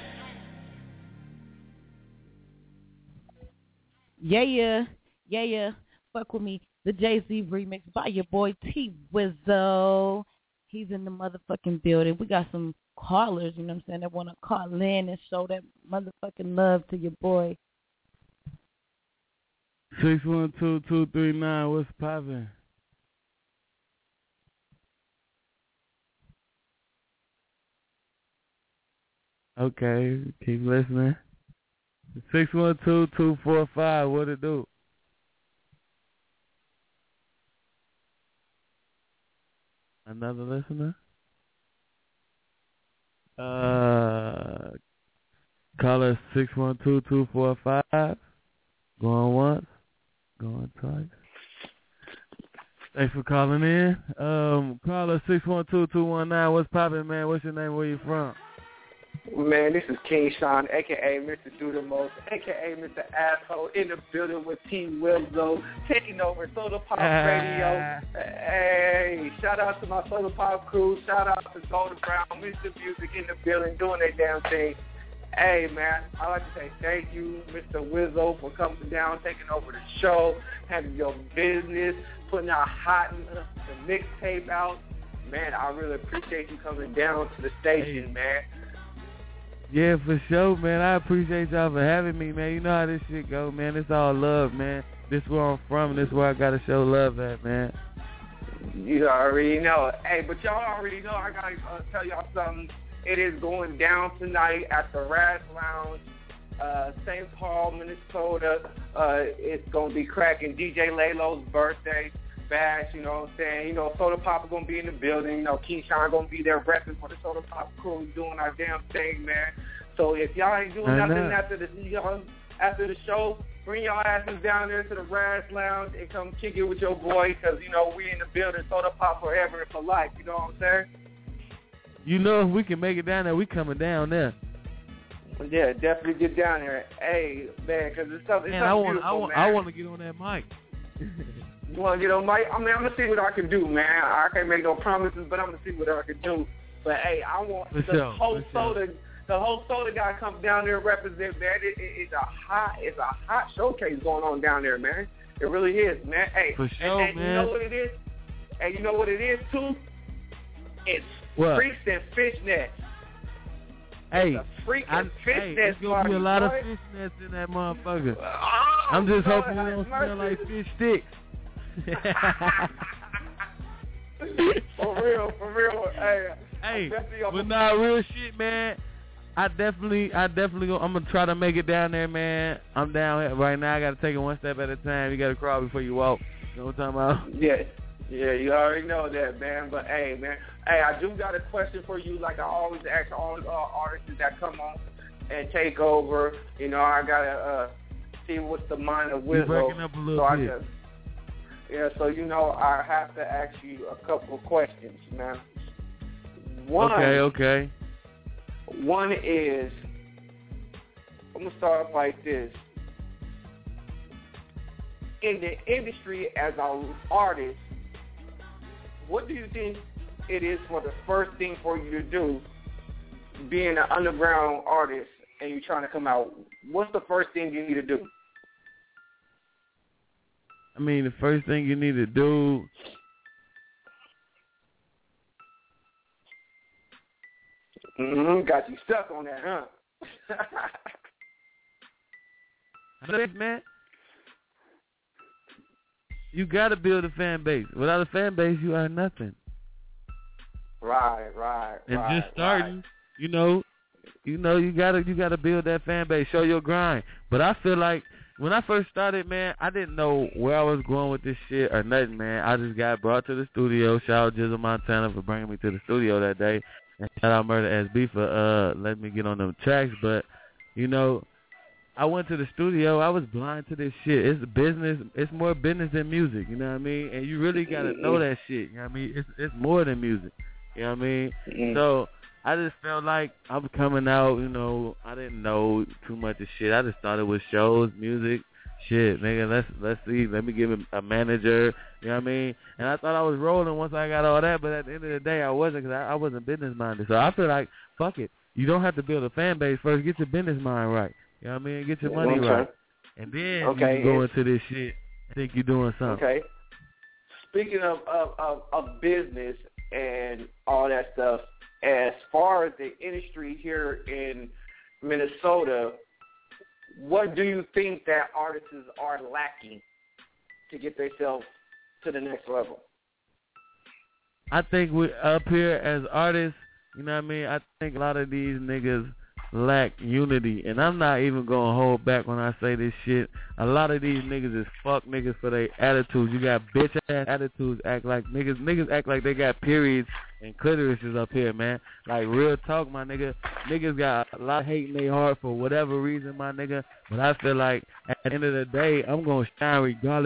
Yeah. Fuck with me. The Jay-Z remix by your boy T Wizzo. He's in the motherfucking building. We got some callers, you know what I'm saying, that want to call in and show that motherfucking love to your boy. 612-239, what's poppin'? Okay, keep listening. 612-245, what it do? Another listener? Caller 612-245. Going once, going twice. Thanks for calling in. Caller 612-219. What's poppin', man? What's your name? Where you from? Man, this is King Sean, a.k.a. Mr. Do the Most, a.k.a. Mr. Asshole, in the building with T. Wilzo, taking over Soda Pop Radio. Hey, shout out to my Soda Pop crew. Shout out to Golden Brown, Mr. Music in the building, doing their damn thing. Hey, man, I'd like to say thank you, Mr. Wilzo, for coming down, taking over the show, having your business, putting out hot the mixtape out. Man, I really appreciate you coming down to the station, man. Yeah, for sure, man. I appreciate y'all for having me, man. You know how this shit go, man. It's all love, man. This is where I'm from, and this is where I got to show love at, man. You already know. Hey, but y'all already know I got to tell y'all something. It is going down tonight at the Raz Lounge, St. Paul, Minnesota. It's going to be cracking. DJ Lalo's birthday bash, you know what I'm saying? You know, Soda Pop is going to be in the building. You know, Keyshawn going to be there repping for the Soda Pop crew, doing our damn thing, man. So if y'all ain't doing nothing after the show, bring y'all asses down there to the Raz Lounge and come kick it with your boy because, you know, we in the building, Soda Pop forever and for life. You know what I'm saying? You know, if we can make it down there, we coming down there. Yeah, definitely get down there. Hey, man, because it's something beautiful, man. I want to get on that mic. You want to get on mic? I mean, I'm going to see what I can do, man. I can't make no promises, but I'm going to see what I can do. But, hey, I want the whole soda guy come down there and represent, man. It's a hot showcase going on down there, man. It really is, man. Hey, for sure, and man. You know what it is? And you know what it is, too? It's freaks and fishnets. Hey, it's going to be a lot of fishnets in that motherfucker. I'm just hoping it don't smell like fish sticks. For real. Hey, but nah, real shit, man. I definitely I'm gonna try to make it down there, man. I'm down here right now. I gotta take it one step at a time. You gotta crawl before you walk. You know what I'm talking about? Yeah, you already know that, man. But hey, man, I do got a question for you, like I always ask all artists that come on and take over. You know, I gotta see what's the mind of Wilzo. You're breaking up a little bit. So you know, I have to ask you a couple of questions, man. One, okay. One is, I'm gonna start off like this. In the industry as an artist, what do you think it is for the first thing for you to do, being an underground artist and you're trying to come out? What's the first thing you need to do? I mean, the first thing you need to do, got you stuck on that, huh? Man, you got to build a fan base. Without a fan base, you are nothing. Right. And just starting, you know, you gotta build that fan base, show your grind. But I feel like when I first started, man, I didn't know where I was going with this shit or nothing, man. I just got brought to the studio. Shout out Jizzle Montana for bringing me to the studio that day. And shout out Murder SB for letting me get on them tracks. But, you know, I went to the studio. I was blind to this shit. It's business. It's more business than music, you know what I mean? And you really got to know that shit, you know what I mean? It's more than music, you know what I mean? So I just felt like I was coming out, you know, I didn't know too much of shit. I just started with shows, music, shit, nigga, let's see, let me give him a manager, you know what I mean? And I thought I was rolling once I got all that, but at the end of the day, I wasn't, because I wasn't business-minded. So I feel like, fuck it. You don't have to build a fan base first. Get your business mind right. You know what I mean? Get your money right. And then you can go into this shit and think you're doing something. Okay. Speaking of business and all that stuff, as far as the industry here in Minnesota, what do you think that artists are lacking to get themselves to the next level? I think we up here as artists, you know what I mean? I think a lot of these niggas lack unity, and I'm not even gonna hold back when I say this shit. A lot of these niggas is fuck niggas for their attitudes. You got bitch ass attitudes, act like niggas act like they got periods and clitorises up here, man. Like real talk, my nigga. Niggas got a lot of hate in their heart for whatever reason, my nigga. But I feel like at the end of the day, I'm gonna shine regardless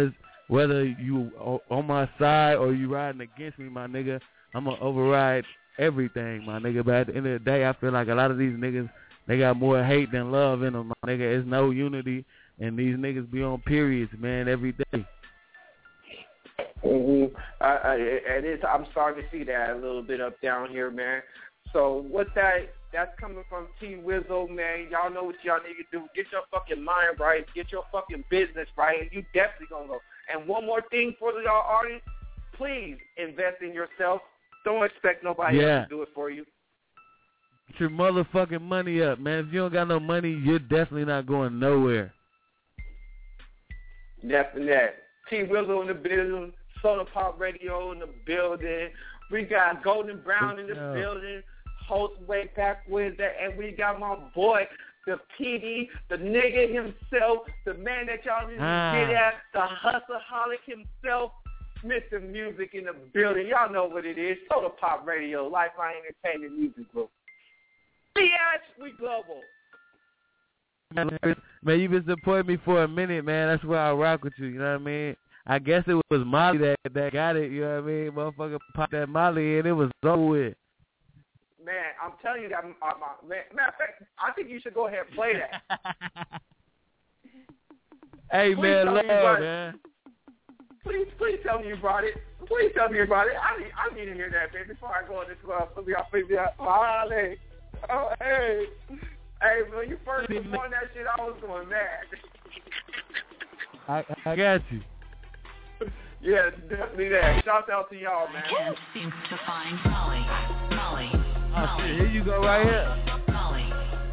whether you on my side or you riding against me, my nigga, I'm going to override everything, my nigga. But at the end of the day, I feel like a lot of these niggas, they got more hate than love in them, my nigga. It's no unity, and these niggas be on periods, man, every day. Mm-hmm. I'm starting to see that a little bit up down here, man. So what that's coming from T Wizzo, man. Y'all know what y'all need to do. Get your fucking mind right. Get your fucking business right, and you definitely gonna go. And one more thing for y'all artists, please invest in yourself. Don't expect nobody else to do it for you. Get your motherfucking money up, man. If you don't got no money, you're definitely not going nowhere. Definitely that. T Wizzo in the building. Soda Pop Radio in the building. We got Golden Brown in the building. Host way back Wednesday. And we got my boy, the PD, the nigga himself, the man that y'all need to get at, the hustleaholic himself, Mr. Music in the building. Y'all know what it is. Soda Pop Radio, Lifeline Entertainment Music Group. Bitch, we global. Man, you've been supporting me for a minute, man. That's why I rock with you. You know what I mean? I guess it was Molly that got it. You know what I mean? Motherfucker popped that Molly in. It was over with. Man, I'm telling you that. Matter of fact, I think you should go ahead and play that. Hey, please man, love, man. Please tell me you brought it. Please tell me you brought it. I need to hear that, baby, before I go in this club. Molly. Oh, hey. Hey, when you first was on that shit, I was going mad. I got you. Yeah, definitely that. Shout out to y'all, man. Ken seems to find Molly. Oh, shit, here you go right here. Molly.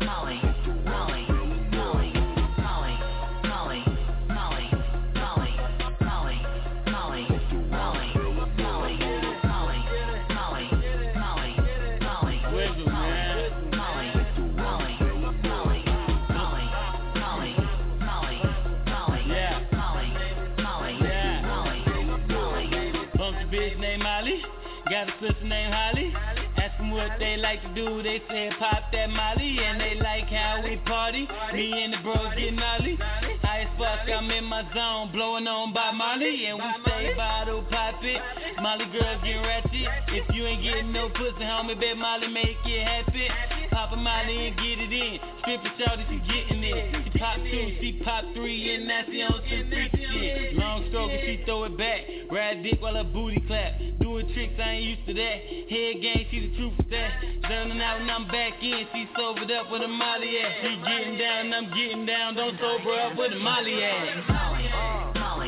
Got a sister named Holly. Ask them what they like to do. They say pop that Molly, and they like how we party. Me and the bros getting Molly. High as fuck, I'm in my zone, blowing on by Molly, and we stay bottle pop it. Molly girls get ratchet. If you ain't getting no pussy, homie, bet Molly make it happen. Pop a Molly and get it in. Stripper shawty, she getting it. She pop 2, she pop 3, and now she on some freak shit. Long stroke and she throw it back. Ride dick while her booty clap. Doing tricks, I ain't used to that. Head game, she the truth of that. Turning out and I'm back in. She sobered up with a Molly at. She getting down and I'm getting down. Don't sober up with a Molly at. Molly.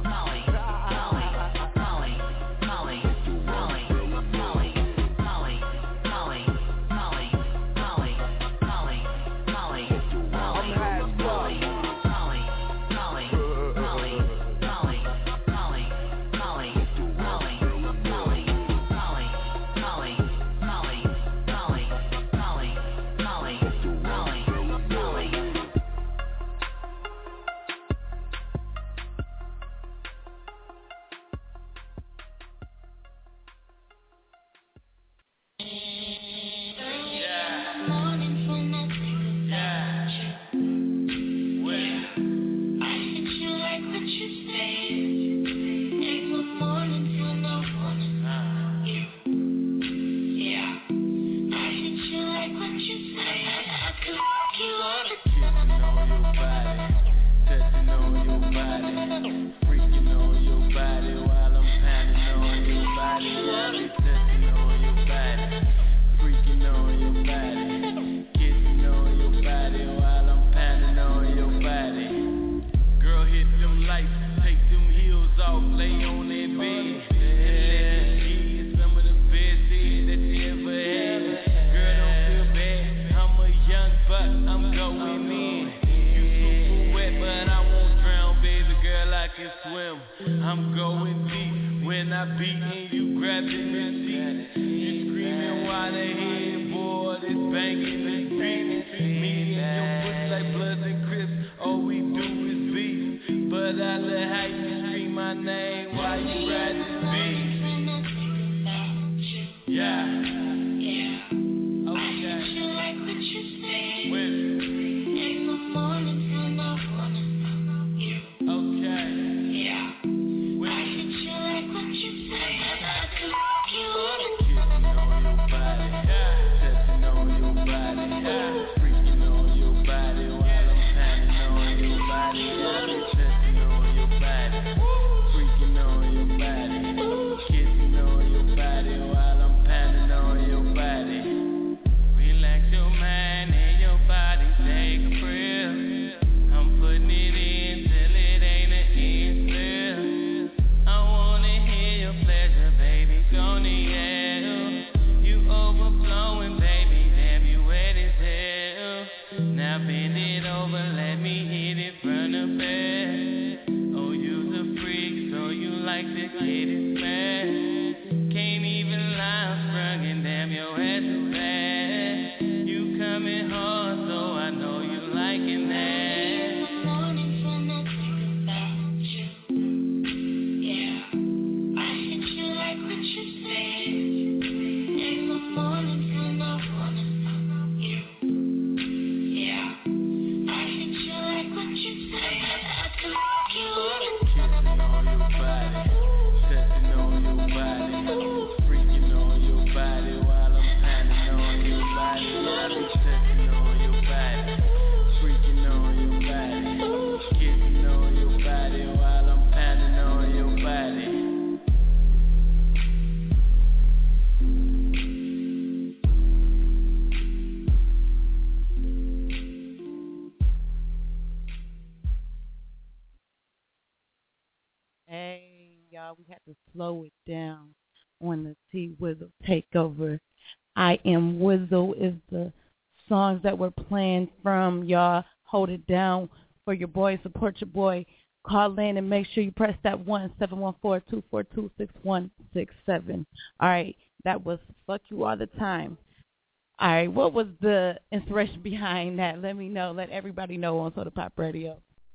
I'm going deep when I beat and you grabbing the seat. You screaming while the headboard is banging the beat. Me and your pussy like Bloods and Crips, all we do is beef. But I love how you scream my name while you ride this beat. Yeah. kid is mad. Can't even lie, I'm sprung and damn your ass is bad. You coming hard, so I know you liking that. We had to slow it down on the T Wizzle takeover. I Am Wizzle is the songs that we're playing from. Y'all hold it down for your boy. Support your boy. Call in and make sure you press that 1-714-242-6167. All right, that was Fuck You All the Time. All right, what was the inspiration behind that? Let me know. Let everybody know on Soda Pop Radio.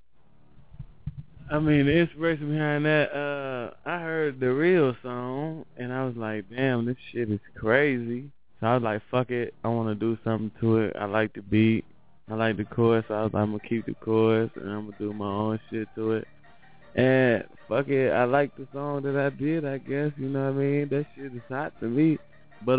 I mean, the inspiration behind that, I heard the real song, and I was like, damn, this shit is crazy. So I was like, fuck it, I want to do something to it. I like the beat. I like the chorus. So I was like, I'm going to keep the chorus, and I'm going to do my own shit to it. And fuck it, I like the song that I did, I guess, you know what I mean? That shit is hot to me. But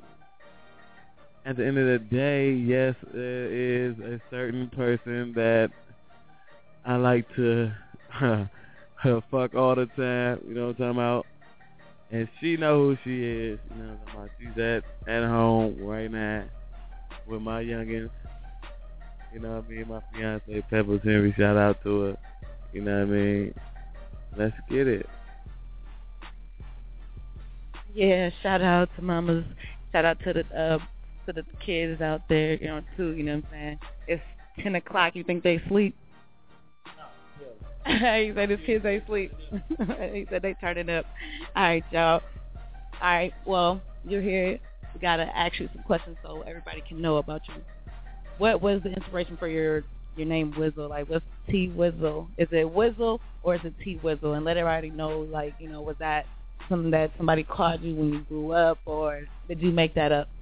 at the end of the day, yes, there is a certain person that I like to fuck all the time, you know what I'm talking about? And she know who she is, you know what I'm talking about? She's at home right now with my youngins, you know what I mean? My fiance, Pebbles Henry, shout out to her, you know what I mean? Let's get it. Yeah, shout out to mamas, shout out to the kids out there, you know, too, you know what I'm saying? It's 10 o'clock, you think they sleep? He said his kids ain't sleep. He said they turning up. All right, y'all. All right, well, you're here. We got to ask you some questions so everybody can know about you. What was the inspiration for your name, Wizzle? Like, what's T Wizzle? Is it Wizzle or is it T Wizzle? And let everybody know, like, you know, was that something that somebody called you when you grew up, or did you make that up?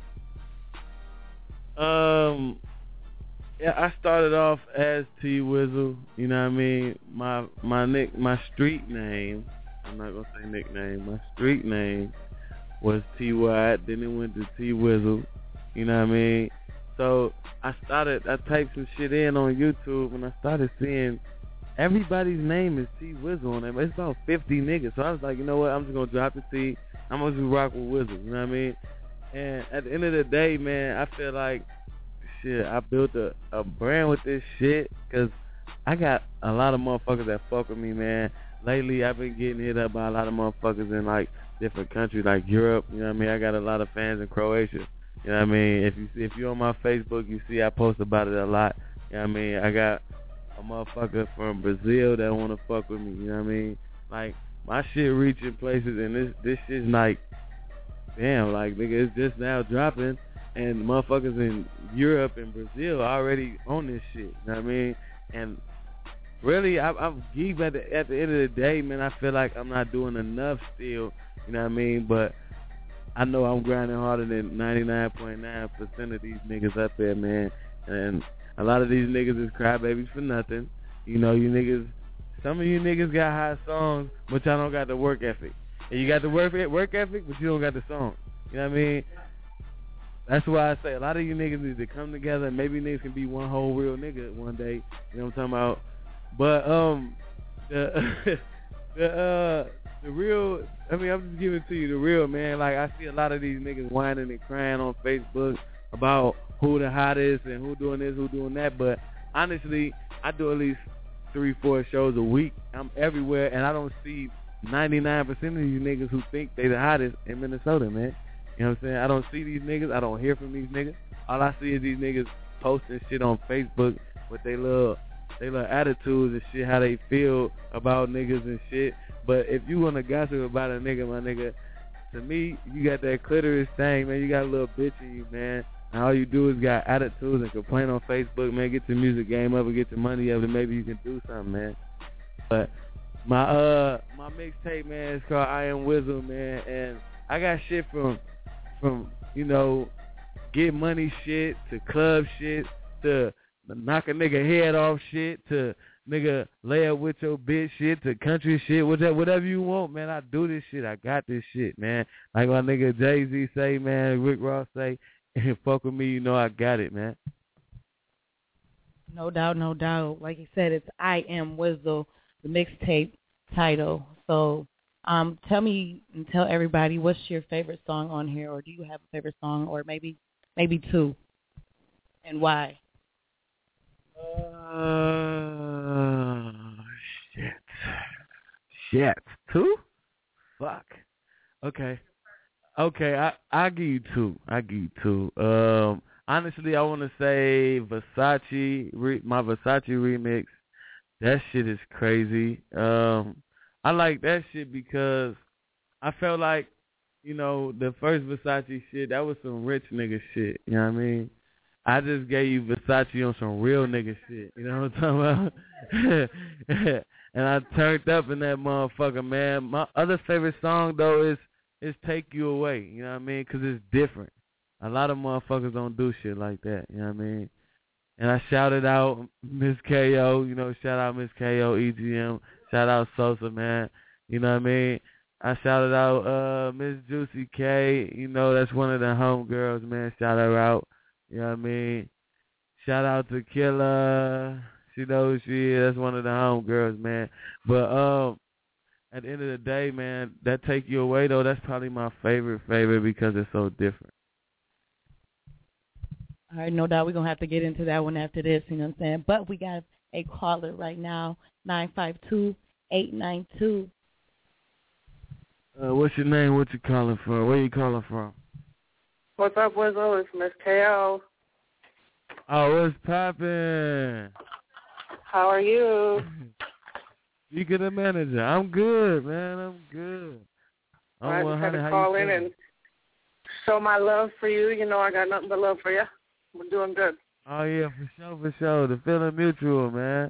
Yeah, I started off as T Wizzle, you know what I mean? My street name, I'm not gonna say nickname, my street name was T Wide, then it went to T Wizzle, you know what I mean? So I typed some shit in on YouTube and I started seeing everybody's name is T Wizzle on it. It's about 50 niggas. So I was like, you know what, I'm just gonna drop the T, I'm gonna just rock with Wizzle, you know what I mean? And at the end of the day, man, I feel like I built a brand with this shit because I got a lot of motherfuckers that fuck with me, man. Lately, I've been getting hit up by a lot of motherfuckers in, like, different countries, like Europe, you know what I mean? I got a lot of fans in Croatia, you know what I mean? If you're on my Facebook, you see I post about it a lot, you know what I mean? I got a motherfucker from Brazil that want to fuck with me, you know what I mean? Like, my shit reaching places, and this shit's like, damn, like, nigga, it's just now dropping. And motherfuckers in Europe and Brazil already on this shit, you know what I mean? And really, I'm geeked at the end of the day, man. I feel like I'm not doing enough still, you know what I mean? But I know I'm grinding harder than 99.9% of these niggas up there, man. And a lot of these niggas is crybabies for nothing. You know, you niggas, some of you niggas got hot songs, but y'all don't got the work ethic. And you got the work ethic, but you don't got the song. You know what I mean? That's why I say a lot of you niggas need to come together and maybe niggas can be one whole real nigga one day. You know what I'm talking about? But the real, I mean, I'm just giving it to you the real, man. Like, I see a lot of these niggas whining and crying on Facebook about who the hottest and who doing this, who doing that. But honestly, I do at least 3-4 shows a week. I'm everywhere, and I don't see 99% of these niggas who think they the hottest in Minnesota, man. You know what I'm saying? I don't see these niggas. I don't hear from these niggas. All I see is these niggas posting shit on Facebook with they little attitudes and shit, how they feel about niggas and shit. But if you want to gossip about a nigga, my nigga, to me, you got that clitoris thing, man. You got a little bitch in you, man. And all you do is got attitudes and complain on Facebook, man. Get your music game up and get your money up, and maybe you can do something, man. But my mixtape, man, is called I Am Wizzle, man. And I got shit from you know, get money shit to club shit to knock a nigga head off shit to nigga lay up with your bitch shit to country shit, whatever you want, man. I do this shit. I got this shit, man. Like my nigga Jay-Z say, man, Rick Ross say, fuck with me, you know I got it, man. No doubt, no doubt. Like you said, it's I Am Wizzle, the mixtape title. So tell me and tell everybody, what's your favorite song on here, or do you have a favorite song, or maybe two, and why? Shit. Two? Fuck. Okay. I give you two. Honestly, I want to say Versace, my Versace remix. That shit is crazy. I like that shit because I felt like, you know, the first Versace shit, that was some rich nigga shit. You know what I mean? I just gave you Versace on some real nigga shit. You know what I'm talking about? And I turned up in that motherfucker, man. My other favorite song, though, is Take You Away. You know what I mean? Because it's different. A lot of motherfuckers don't do shit like that. You know what I mean? And I shouted out Miss K.O., you know, shout out Miss K.O., EGM. Shout out Sosa, man. You know what I mean? I shouted out Miss Juicy K. You know, that's one of the homegirls, man. Shout her out. You know what I mean? Shout out to Killa. She knows who she is. That's one of the homegirls, man. But at the end of the day, man, that Take You Away, though, that's probably my favorite because it's so different. All right, no doubt we're going to have to get into that one after this, you know what I'm saying? But we got a caller right now, 952-892. What's your name? What you calling from? Where you calling from? What's up, Wizzle? It's Miss K.O. Oh, what's poppin'? How are you? Speak of the manager. I'm good, man. I'm good. I just had to call in and show my love for you. You know I got nothing but love for you. We're doing good. Oh, yeah, for sure. The feeling mutual, man.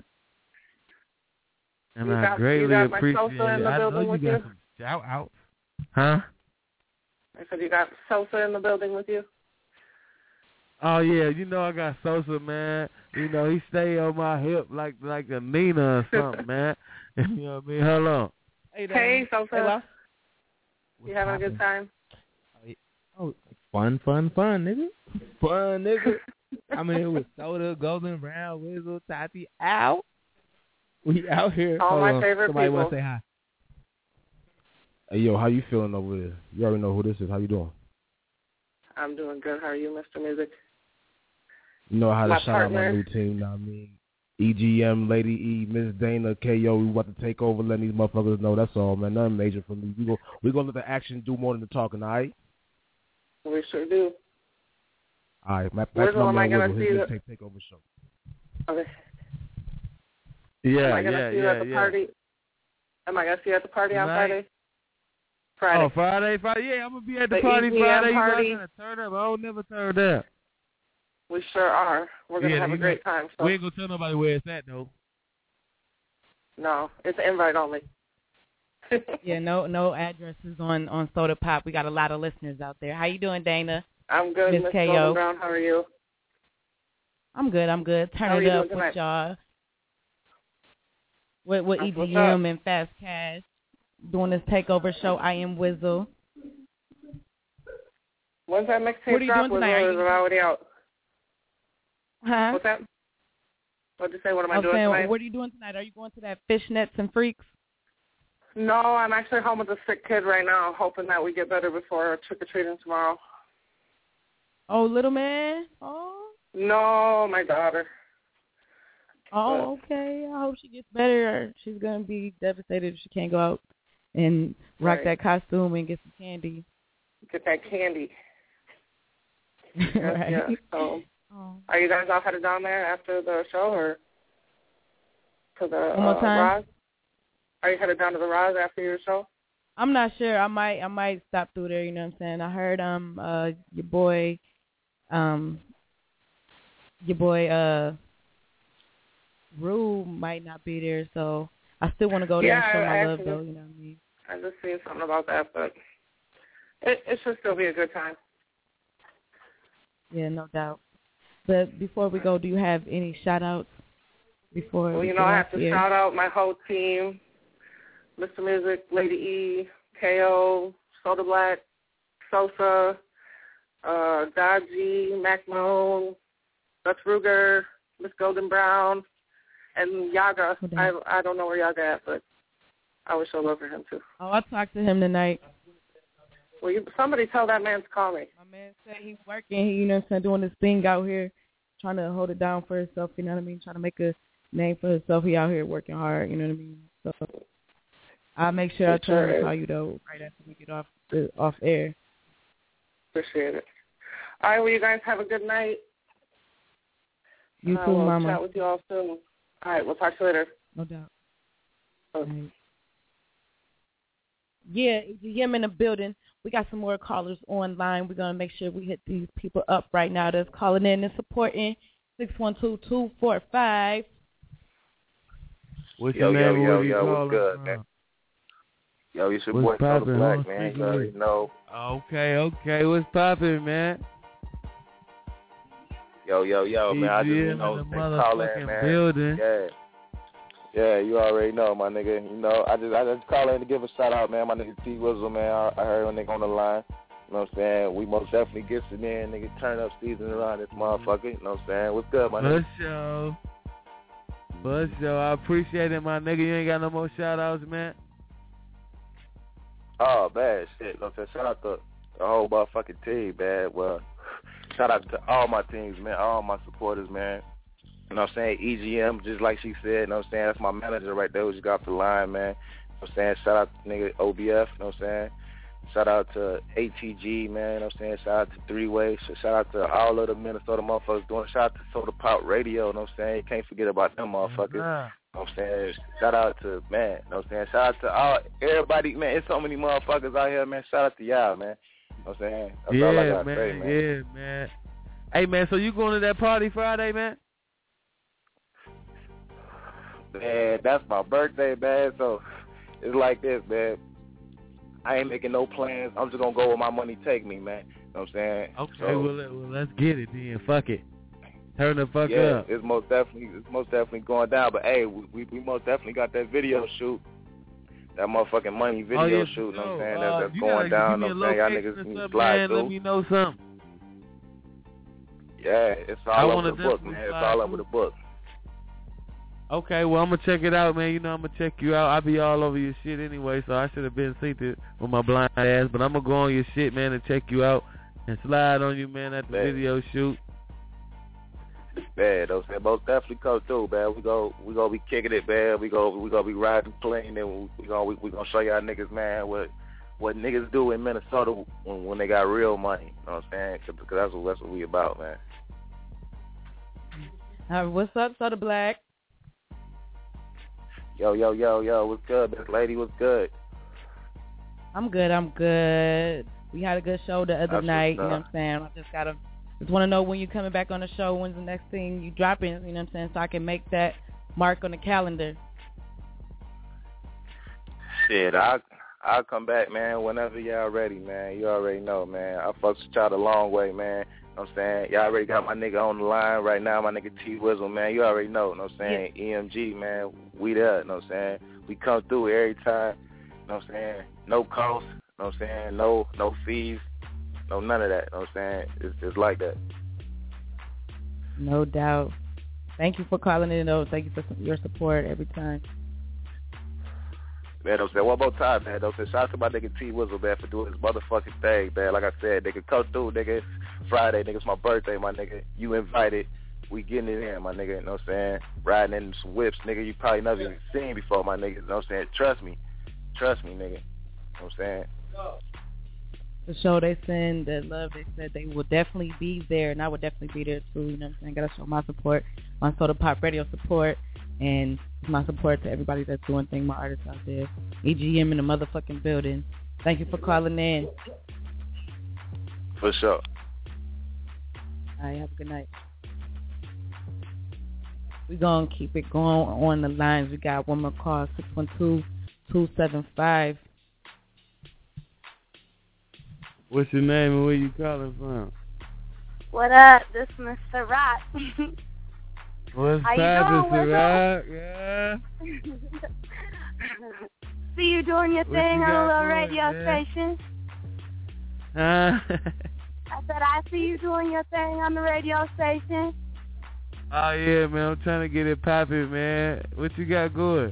And I greatly appreciate it. I know you got some shout-outs. Huh? I said you got Sosa in the building with you? Oh, yeah. You know I got Sosa, man. You know, he stay on my hip like a Nina or something, man. You know what I mean? Hold on. Hey, Sosa. You having a good time? Oh, fun, nigga. Fun, nigga. I'm in here with Soda, Golden Brown, Wizzle, Tati, Al. We out here. All my favorite Somebody people. Want to say hi. Hey, yo, how you feeling over there? You already know who this is. How you doing? I'm doing good. How are you, Mr. Music? You know how to My shout out my partner. new team, you know what I mean? EGM, Lady E, Miss Dana, K.O., we about to take over, letting these motherfuckers know. That's all, man. Nothing major for me. We gonna let the action do more than the talking, all right? We sure do. All right. Back Wizzle, to my am I man gonna Wizzle. see His takeover show. Okay. Yeah, Am I gonna see you at the party? Am I gonna see you at the party on Tonight? Friday? Oh, Friday. Yeah, I'm going to be at the The party EGM Friday. party. You guys gonna turn up. I don't never turn down. We sure are. We're gonna have a great time. So. We ain't going to tell nobody where it's at, though. No, it's invite only. Yeah, no addresses on Soda Pop. We got a lot of listeners out there. How you doing, Dana? I'm good, Miss Miss K.O. Golden Brown. How are you? I'm good. How are Turn it you up doing with tonight? y'all. With What's EGM up? and Fast Cash doing this takeover show. I Am Wizzle. When's that What are mixtape you drop? doing tonight? Or is it already out? Huh? What's that? What'd you say? What am I was doing saying, tonight? what are you doing tonight? Are you going to that Fishnets and Freaks? No, I'm actually home with a sick kid right now, hoping that we get better before trick-or-treating tomorrow. Oh, little man? Oh. No, my daughter. Oh, okay. I hope she gets better. She's going to be devastated if she can't go out and rock Right. that costume and get some candy. Get that candy. Right. Yeah. So, are you guys all headed down there after the show or to the One more time? Roz? Are you headed down to the Rise after your show? I'm not sure. I might stop through there. You know what I'm saying? I heard your boy Rue might not be there, so I still want to go there and show my love, though. You know what I mean? I just seen something about that, but it should still be a good time. Yeah, no doubt. But before we go, do you have any shout-outs? Well, I have to shout out my whole team, Mr. Music, Lady E, KO, Soda Black, Sosa, Dodgy, Mac Moon, Dutch Ruger, Miss Golden Brown, and Yaga. I don't know where Yaga at, but I would show love for him, too. Oh, I talked to him tonight. Well, somebody tell that man to call me. My man said he's working, you know what I'm saying, doing this thing out here, trying to hold it down for himself, you know what I mean, trying to make a name for himself. He out here working hard, you know what I mean? So I'll make sure I try to call you, though, right after we get off air. Appreciate it. All right, well, you guys have a good night. You too, Mama. We'll chat with you all soon. All right, we'll talk to you later. No doubt. Okay. Right. Yeah, EGM in the building. We got some more callers online. We're going to make sure we hit these people up right now that's calling in and supporting. 612-245. What's your name? What's good, man? Yo, it's your boy Soda Black, man. You already know. Okay. What's poppin', man? Yo, man. I just, call in, man. Building. Yeah, you already know, my nigga. I just call in to give a shout out, man. My nigga T Wizzle, man. I heard a nigga on the line. You know what I'm saying? We most definitely get some in, nigga. Turn up season around this motherfucker. You know what I'm saying? What's good, my nigga? For sure. I appreciate it, my nigga. You ain't got no more shout outs, man. Oh, bad shit. Shout out to the whole motherfucking team, man. Well, shout out to all my teams, man. All my supporters, man. You know what I'm saying? EGM, just like she said, you know what I'm saying? That's my manager right there who just got off the line, man. You know what I'm saying? Shout out to nigga OBF, you know what I'm saying? Shout out to ATG, man, you know what I'm saying? Shout out to Three Way. Shout out to all of the Minnesota motherfuckers doing. Shout out to Soda Pop Radio, you know what I'm saying? You can't forget about them motherfuckers. You know what I'm saying? Shout out to, man, you know what I'm saying? Shout out to everybody, man. There's so many motherfuckers out here, man. Shout out to y'all, man. You know what I'm saying? That's all I gotta say, man. Yeah, man. Hey, man, so you going to that party Friday, man? Man, that's my birthday, man. So it's like this, man. I ain't making no plans. I'm just gonna go where my money take me, man. You know what I'm saying? Okay, so, well, let's get it then. Fuck it. Turn the fuck up. Yeah, it's most definitely going down. But hey, we most definitely got that video shoot. That motherfucking money video shoot. You know what I'm saying? That's going down. You know what I'm saying? Y'all niggas need to slide through. Let me know something. Yeah, it's all over the book, man. It's all over the book. Okay, well, I'm going to check it out, man. I'm going to check you out. I'll be all over your shit anyway, so I should have been seated with my blind ass. But I'm going to go on your shit, man, and check you out and slide on you, man, at the video shoot. Man, those most definitely come through, man. We gonna be kicking it, man. We gonna be riding plane, and we gonna show y'all niggas, man, what niggas do in Minnesota when they got real money. You know what I'm saying? Because that's what we about, man. What's up, Soda Black? Yo, what's good, Miss Lady? What's good? I'm good. We had a good show the other night, you know what I'm saying? I just want to know when you're coming back on the show, when's the next thing you dropping, you know what I'm saying, so I can make that mark on the calendar. Shit, I'll come back, man, whenever y'all ready, man. You already know, man. I fucks with y'all the long way, man. You know what I'm saying? Y'all already got my nigga on the line right now, my nigga T Wizzle, man. You already know what I'm saying? Yeah. EMG, man. We there, you know what I'm saying? We come through every time, you know what I'm saying? No cost, you know what I'm saying? No fees, no none of that, you know what I'm saying? It's like that. No doubt. Thank you for calling in, though. Thank you for your support every time. Man, I'm saying one more time, man. I'm saying shout out to my nigga T Wizzle, man, for doing this motherfucking thing, man. Like I said, nigga, come through, nigga. Friday, nigga, it's my birthday, my nigga. You invited. We getting it in, my nigga. You know what I'm saying? Riding in some whips, nigga. You probably never even seen before, my nigga. You know what I'm saying? Trust me, nigga. You know what I'm saying? The show they send, that love, they said they will definitely be there, and I will definitely be there too. You know what I'm saying? Gotta show my support, my Soda Pop Radio support. And my support to everybody that's doing things, my artists out there. EGM in the motherfucking building. Thank you for calling in. For sure. All right, have a good night. We're going to keep it going on the lines. We got one more call, 612-275. What's your name and where you calling from? What up? This is Mr. Rock. What's How poppin', you doing, Rock? Yeah. See you doing your thing on a little radio station. I said I see you doing your thing on the radio station. Oh, yeah, man. I'm trying to get it poppin', man. What you got going?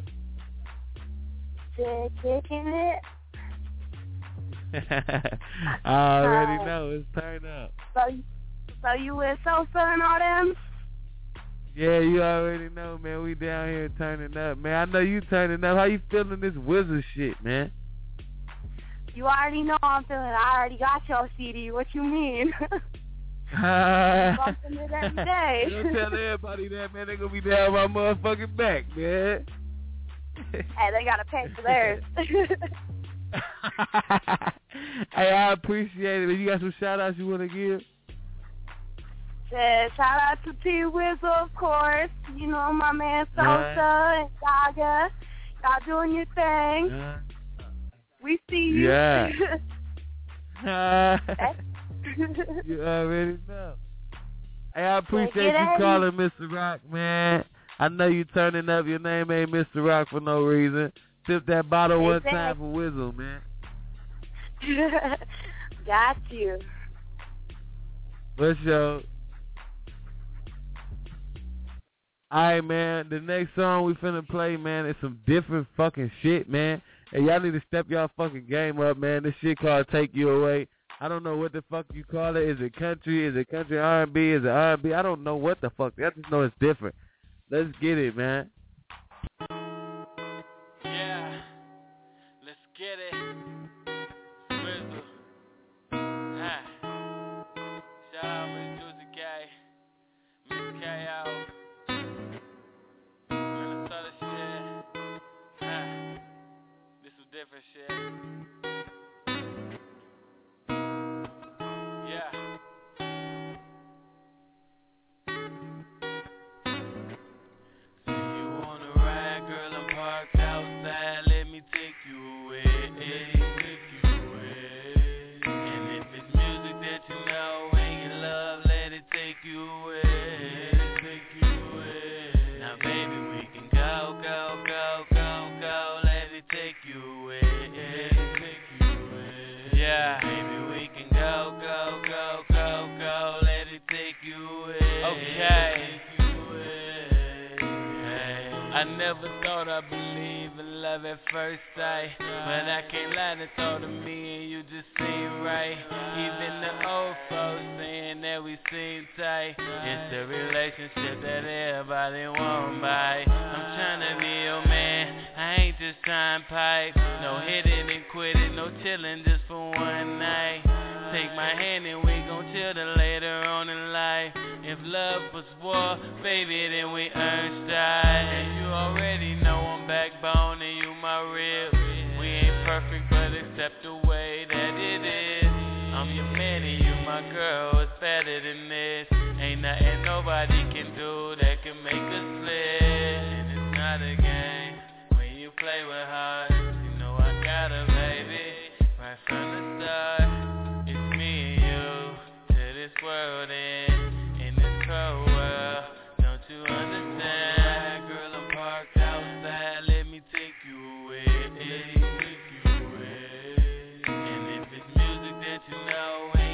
Just kicking it. I already know. It's turn up. So you with Sosa and all them? Yeah, you already know, man. We down here turning up, man. I know you turning up. How you feeling this Wizard shit, man? You already know I'm feeling it. I already got your CD. What you mean? Bumping it every day. Don't tell everybody that, man. They gonna be down my motherfucking back, man. Hey, they gotta pay for theirs. Hey, I appreciate it. You got some shout-outs you want to give? Shout out to T Wizzle, of course. You know, my man Sosa and Gaga. Y'all doing your thing. We see you. Yeah. You already know. Hey, I appreciate you calling, Mr. Rock, man. I know you turning up. Your name ain't Mr. Rock for no reason. Sip that bottle one time for Wizzle, man. Got you. Let's show. Alright, man. The next song we finna play, man, is some different fucking shit, man. And y'all need to step y'all fucking game up, man. This shit called Take You Away. I don't know what the fuck you call it. Is it country? Is it country R&B? Is it R&B? I don't know what the fuck. I just know it's different. Let's get it, man. Yeah. Let's get it. Wizzle. Hi. Shout out Miss Juicy K. Miss K.O. Minnesota shit. Hi. This is different shit. Yeah. Say you wanna ride, girl, I'm parked outside. Let me take you away. Take you away. And if it's music that you know and you love, let it take you away. Take you away. Now, baby, we can go, go, go, go, go. Let it take you away. Take you away. Yeah, baby, we can go, go, go, go, go. Let it take you away. Okay. I never thought I'd believe in love at first sight, but I can't lie, the thought of me and you just seem right. Even the old folks saying that we seem tight. It's a relationship that everybody want by. I'm tryna be your man, I ain't just trying pipe. No hit it and quit it, no chillin' just for one night. Take my hand and we gon' chill till later on in life. If love was war, baby, then we earn strife. And you already know I'm backbone and you my rib. We ain't perfect, but accept the way that it is. I'm your man and you my girl, it's better than this. Ain't nothing nobody can do that can make us slip. And it's not a game when you play with heart. You know I got her, baby, right from the start. It's me and you to this world and in this cold world. Don't you understand? Girl, I'm parked outside. Let me take you away. Take you away. And if it's music that you know and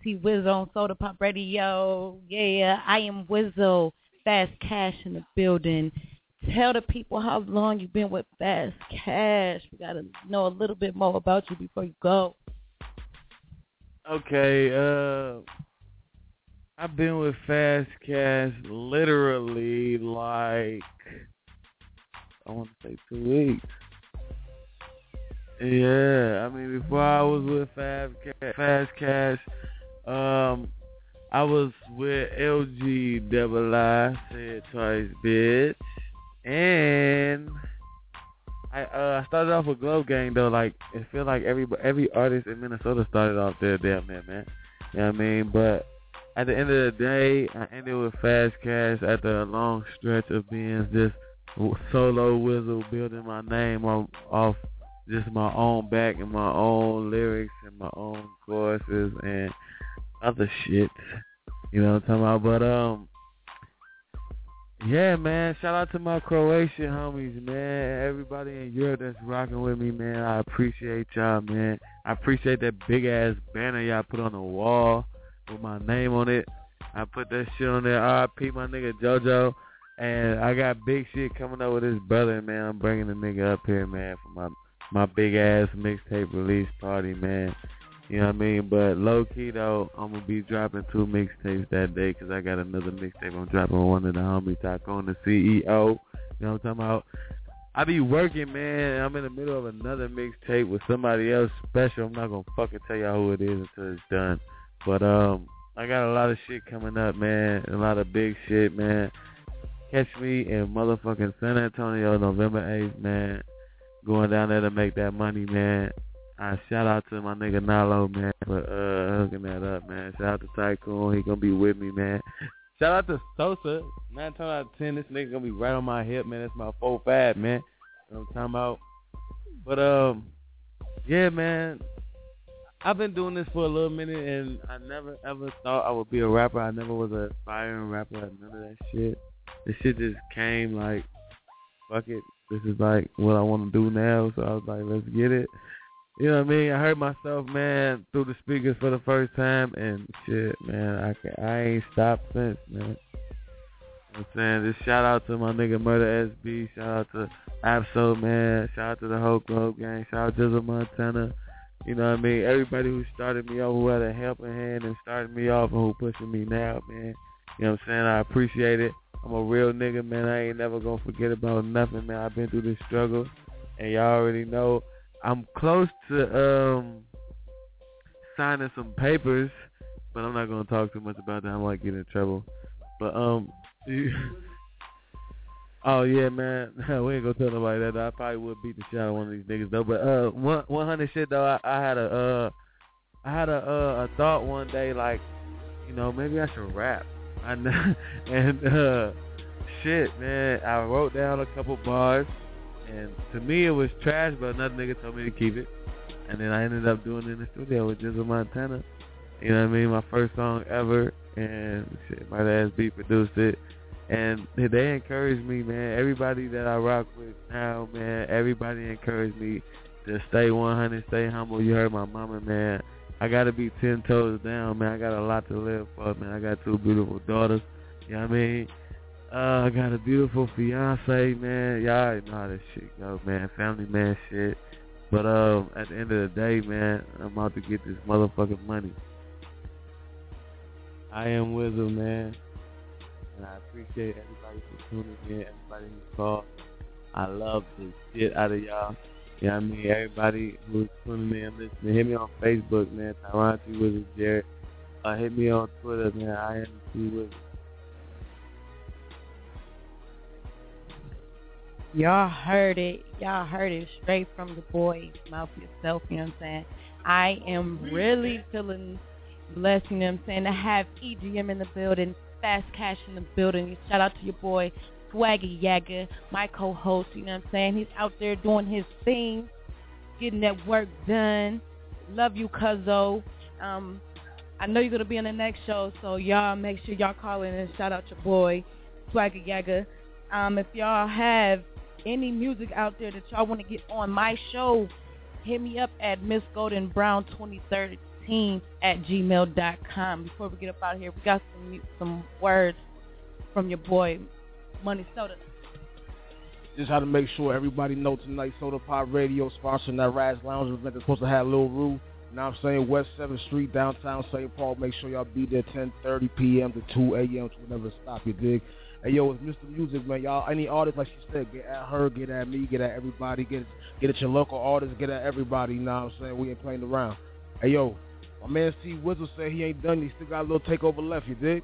T Wizzo on Soda Pop Radio. Yeah, I am Wizzo. Fast Cash in the building. Tell the people how long you've been with Fast Cash. We got to know a little bit more about you before you go. Okay, I've been with Fast Cash literally like, I want to say 2 weeks. Yeah, I mean, before I was with Fast Cash, I was with LG Double I, say it twice, bitch. And I started off with Globe Gang, though. Like, it feel like every artist in Minnesota started off there damn near, man. You know what I mean? But at the end of the day, I ended with Fast Cash after a long stretch of being just solo Wizzo, building my name off just my own back and my own lyrics and my own choruses and other shit. You know what I'm talking about? But, yeah, man, shout out to my Croatian homies, man. Everybody in Europe that's rocking with me, man. I appreciate y'all, man. I appreciate that big-ass banner y'all put on the wall with my name on it. I put that shit on there. R.I.P. my nigga JoJo. And I got big shit coming up with his brother, man. I'm bringing the nigga up here, man, for my big-ass mixtape release party, man. You know what I mean? But low-key, though, I'm going to be dropping 2 mixtapes that day because I got another mixtape I'm dropping with one of the homies, Tycoon, the CEO. You know what I'm talking about? I be working, man. I'm in the middle of another mixtape with somebody else special. I'm not going to fucking tell y'all who it is until it's done. But I got a lot of shit coming up, man, a lot of big shit, man. Catch me in motherfucking San Antonio November 8th, man. Going down there to make that money, man. I shout out to my nigga Nalo, man, for hooking that up, man. Shout out to Tycoon. He gonna be with me, man. Shout out to Sosa. 9 times out of 10, this nigga gonna be right on my hip, man. That's my 4-5, man. You know what I'm talking about? But, yeah, man. I've been doing this for a little minute, and I never, ever thought I would be a rapper. I never was an aspiring rapper. None of that shit. This shit just came like, fuck it. This is like what I want to do now. So I was like, let's get it. You know what I mean? I heard myself, man, through the speakers for the first time, and shit, man, I ain't stopped since, man. You know what I'm saying? Just shout out to my nigga Murder SB. Shout out to Absol, man. Shout out to the whole Globe Gang. Shout out to Jizzle Montana. You know what I mean? Everybody who started me off, who had a helping hand and started me off and who pushing me now, man. You know what I'm saying? I appreciate it. I'm a real nigga, man. I ain't never gonna forget about nothing, man. I've been through this struggle, and y'all already know I'm close to signing some papers, but I'm not gonna talk too much about that. I might get in trouble. But oh yeah, man. We ain't gonna tell nobody that. I probably would beat the shit out of one of these niggas though. But 100 shit though. I had a thought one day, like, you know, maybe I should rap. Shit, man, I wrote down a couple bars, and to me it was trash, but another nigga told me to keep it, and then I ended up doing it in the studio with Jizzle Montana. You know what I mean? My first song ever, and shit, my ass beat produced it, and they encouraged me, man. Everybody that I rock with now, man, everybody encouraged me to stay 100, stay humble. You heard my mama, man. I gotta be 10 toes down, man. I got a lot to live for, man. I got 2 beautiful daughters. You know what I mean? I got a beautiful fiance, man. Y'all already know how this shit go, man. Family man shit. But at the end of the day, man, I'm out to get this motherfucking money. I am Wizzo, man. And I appreciate everybody for tuning in, everybody who called. I love the shit out of y'all. You know what I mean? Everybody who's tuning in, listening, hit me on Facebook, man. Tyron T. Wizard Jarrett. Hit me on Twitter, man. I am T. Wizard. Y'all heard it. Y'all heard it straight from the boy's mouth yourself, you know what I'm saying? I am really feeling blessed, you know what I'm saying, to have EGM in the building, Fast Cash in the building. Shout out to your boy, Swaggy Yaga, my co-host, you know what I'm saying? He's out there doing his thing, getting that work done. Love you, cuzzo. I know you're going to be on the next show, so y'all make sure y'all call in and shout out your boy, Swaggy Yaga. If y'all have any music out there that y'all want to get on my show, hit me up at Miss Golden Brown 2013 sodateam@gmail.com. Before we get up out of here, we got some words from your boy, Money Soda. Just how to make sure everybody know tonight, Soda Pop Radio sponsoring that Raz Lounge event that's supposed to have Lil Rue. You know what I'm saying? West 7th Street, downtown St. Paul. Make sure y'all be there 10:30 p.m. to 2 a.m. to never stop, you dig? Hey, yo, it's Mr. Music, man. Y'all, any artist, like she said, get at her, get at me, get at everybody. Get at your local artists, get at everybody, you know what I'm saying? We ain't playing around. Hey, yo, my man T Wizzle said he ain't done. He still got a little takeover left, you dig?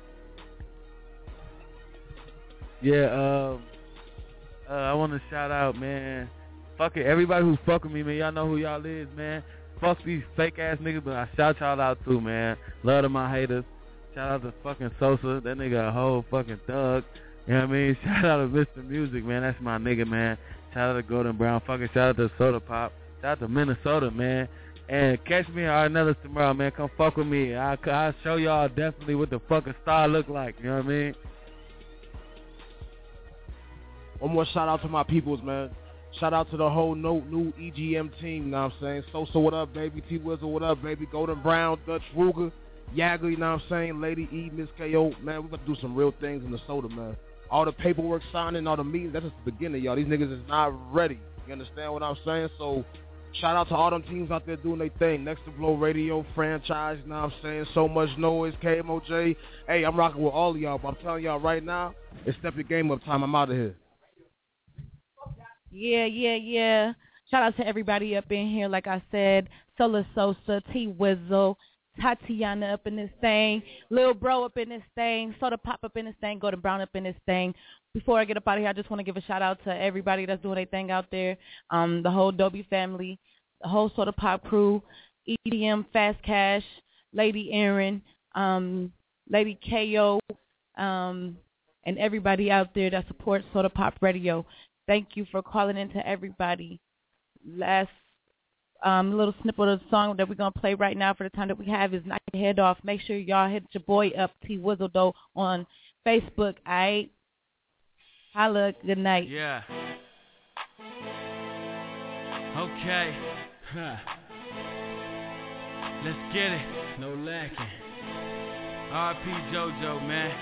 Yeah, I want to shout out, man. Fuck it, everybody who fuck with me, man. Y'all know who y'all is, man. Fuck these fake ass niggas, but I shout y'all out too, man. Love to my haters. Shout out to fucking Sosa. That nigga a whole fucking thug. You know what I mean? Shout out to Mr. Music, man. That's my nigga, man. Shout out to Golden Brown. Fucking shout out to Soda Pop. Shout out to Minnesota, man. And catch me at Arnella's tomorrow, man. Come fuck with me. I'll show y'all definitely what the fucking star look like. You know what I mean? One more shout out to my peoples, man. Shout out to the whole new EGM team, you know what I'm saying? Sosa, what up, baby? T Wizzle, what up, baby? Golden Brown, Dutch Ruger, Yaga, you know what I'm saying? Lady E, Miss KO. Man, we about to do some real things in the Soda, man. All the paperwork signing, all the meetings, that's just the beginning, y'all. These niggas is not ready. You understand what I'm saying? So, shout out to all them teams out there doing their thing. Next to Blow Radio, franchise, you know what I'm saying? So Much Noise, KMOJ. Hey, I'm rocking with all of y'all, but I'm telling y'all right now, it's step your game up time. I'm out of here. Yeah. Shout out to everybody up in here. Like I said, Sola Sosa, T Wizzle, Tatiana up in this thing, Lil Bro up in this thing, Soda Pop up in this thing, Golden Brown up in this thing. Before I get up out of here, I just want to give a shout out to everybody that's doing their thing out there. The whole Dobie family, the whole Soda Pop crew, EDM, Fast Cash, Lady Aaron, Lady KO, and everybody out there that supports Soda Pop Radio. Thank you for calling in to everybody. Last little snippet of the song that we're going to play right now for the time that we have is Knock Your Head Off. Make sure y'all hit your boy up, T Wizzle, though, on Facebook. All right? Holla. Good night. Yeah. Okay. Let's get it. No lacking. R.P. JoJo, man.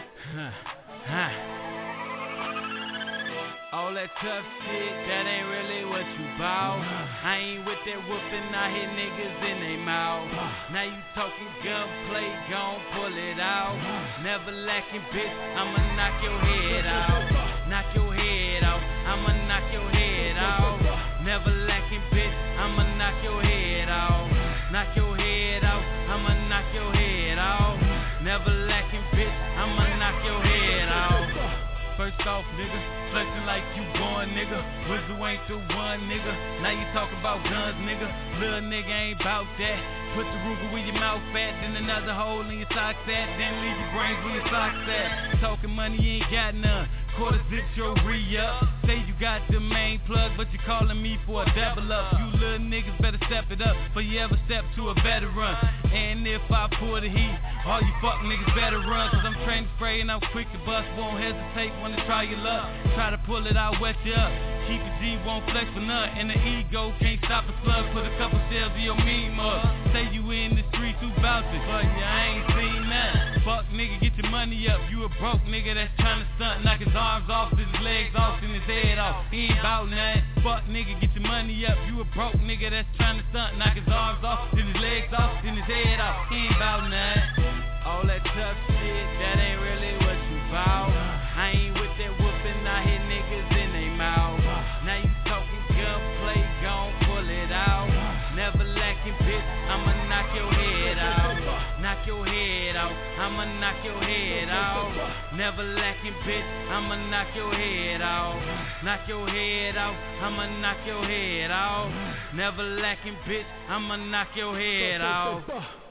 All that tough shit, that ain't really what you bout. I ain't with that whooping, I hit niggas in they mouth. Now you talking gunplay, gon' pull it out. Never lacking, bitch, I'ma knock your head out. Knock your head out, I'ma knock your head out. Never lacking, bitch, I'ma knock your head out. Knock your head out, I'ma knock your head out. Never lacking, bitch, I'ma knock your head out. First off, nigga, flexing like you born, nigga. Wizzle ain't the one, nigga. Now you talking about guns, nigga. Little nigga ain't bout that. Put the Ruger where your mouth at, then another hole in your socks at, then leave your brains where your socks at. Talking money, you ain't got none. Quarter zip your re-up. Say you got the main plug, but you calling me for a double up. You little niggas better step it up, for you ever step to a veteran. And if I pull the heat, all you fuck niggas better run. Cause I'm trained to spray and I'm quick to bust. Won't hesitate, wanna try your luck. Try to pull it out, wet you up. Keep a G, won't flex for none. And the ego can't stop a slug. Put a couple shells in your mean mug. Say you in the streets who bout it, but you ain't seen nothing. Fuck nigga, get your money up. You a broke nigga that's trying to stunt. Knock his arms off, his legs off, and his head off. He ain't bout nothing. Fuck nigga, get your money up. You a broke nigga that's trying to stunt. Knock his arms off, then his legs off, then his head off. He ain't bout nothing. All that tough shit, that ain't really what you bout. I ain't with that whooping, I hit niggas in they mouth. Now you talking gunplay, gon' pull it out. Never lacking, bitch, I'ma knock your head out. Knock your head out, I'ma knock your head out. Never lacking, bitch, I'ma knock your head out. Knock your head out, I'ma knock your head out. Never lacking, bitch, I'ma knock your head out.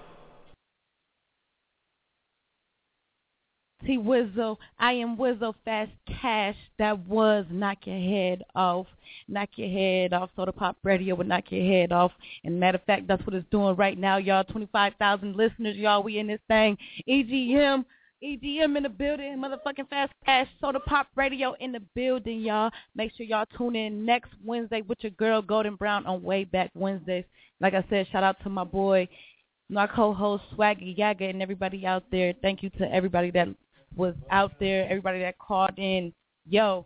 T Wizzle, I am Wizzle Fast Cash. That was Knock Your Head Off. Knock Your Head Off. Soda Pop Radio would knock your head off. And matter of fact, that's what it's doing right now, y'all. 25,000 listeners, y'all. We in this thing. EGM in the building. Motherfucking Fast Cash. Soda Pop Radio in the building, y'all. Make sure y'all tune in next Wednesday with your girl Golden Brown on Way Back Wednesdays. Like I said, shout out to my boy my co-host Swaggy Yaga, and everybody out there. Thank you to everybody that was out there, everybody that called in. Yo.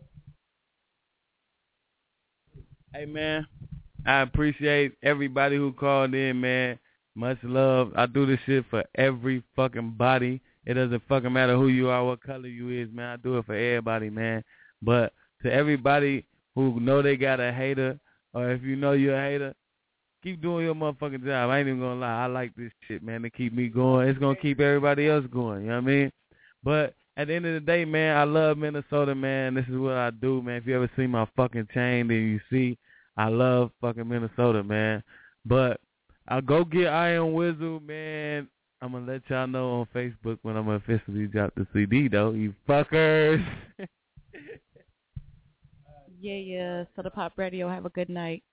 Hey, man, I appreciate everybody who called in, man. Much love. I do this shit for every fucking body. It doesn't fucking matter who you are, what color you is, man. I do it for everybody, man. But to everybody who know they got a hater, or if you know you're a hater, keep doing your motherfucking job. I ain't even gonna lie. I like this shit, man, to keep me going. It's gonna keep everybody else going, you know what I mean? But at the end of the day, man, I love Minnesota, man. This is what I do, man. If you ever see my fucking chain, then you see I love fucking Minnesota, man. But I'll go get Iron Whistle, man. I'm going to let y'all know on Facebook when I'm going to officially drop the CD, though. You fuckers. Yeah. Soda Pop Radio. Have a good night.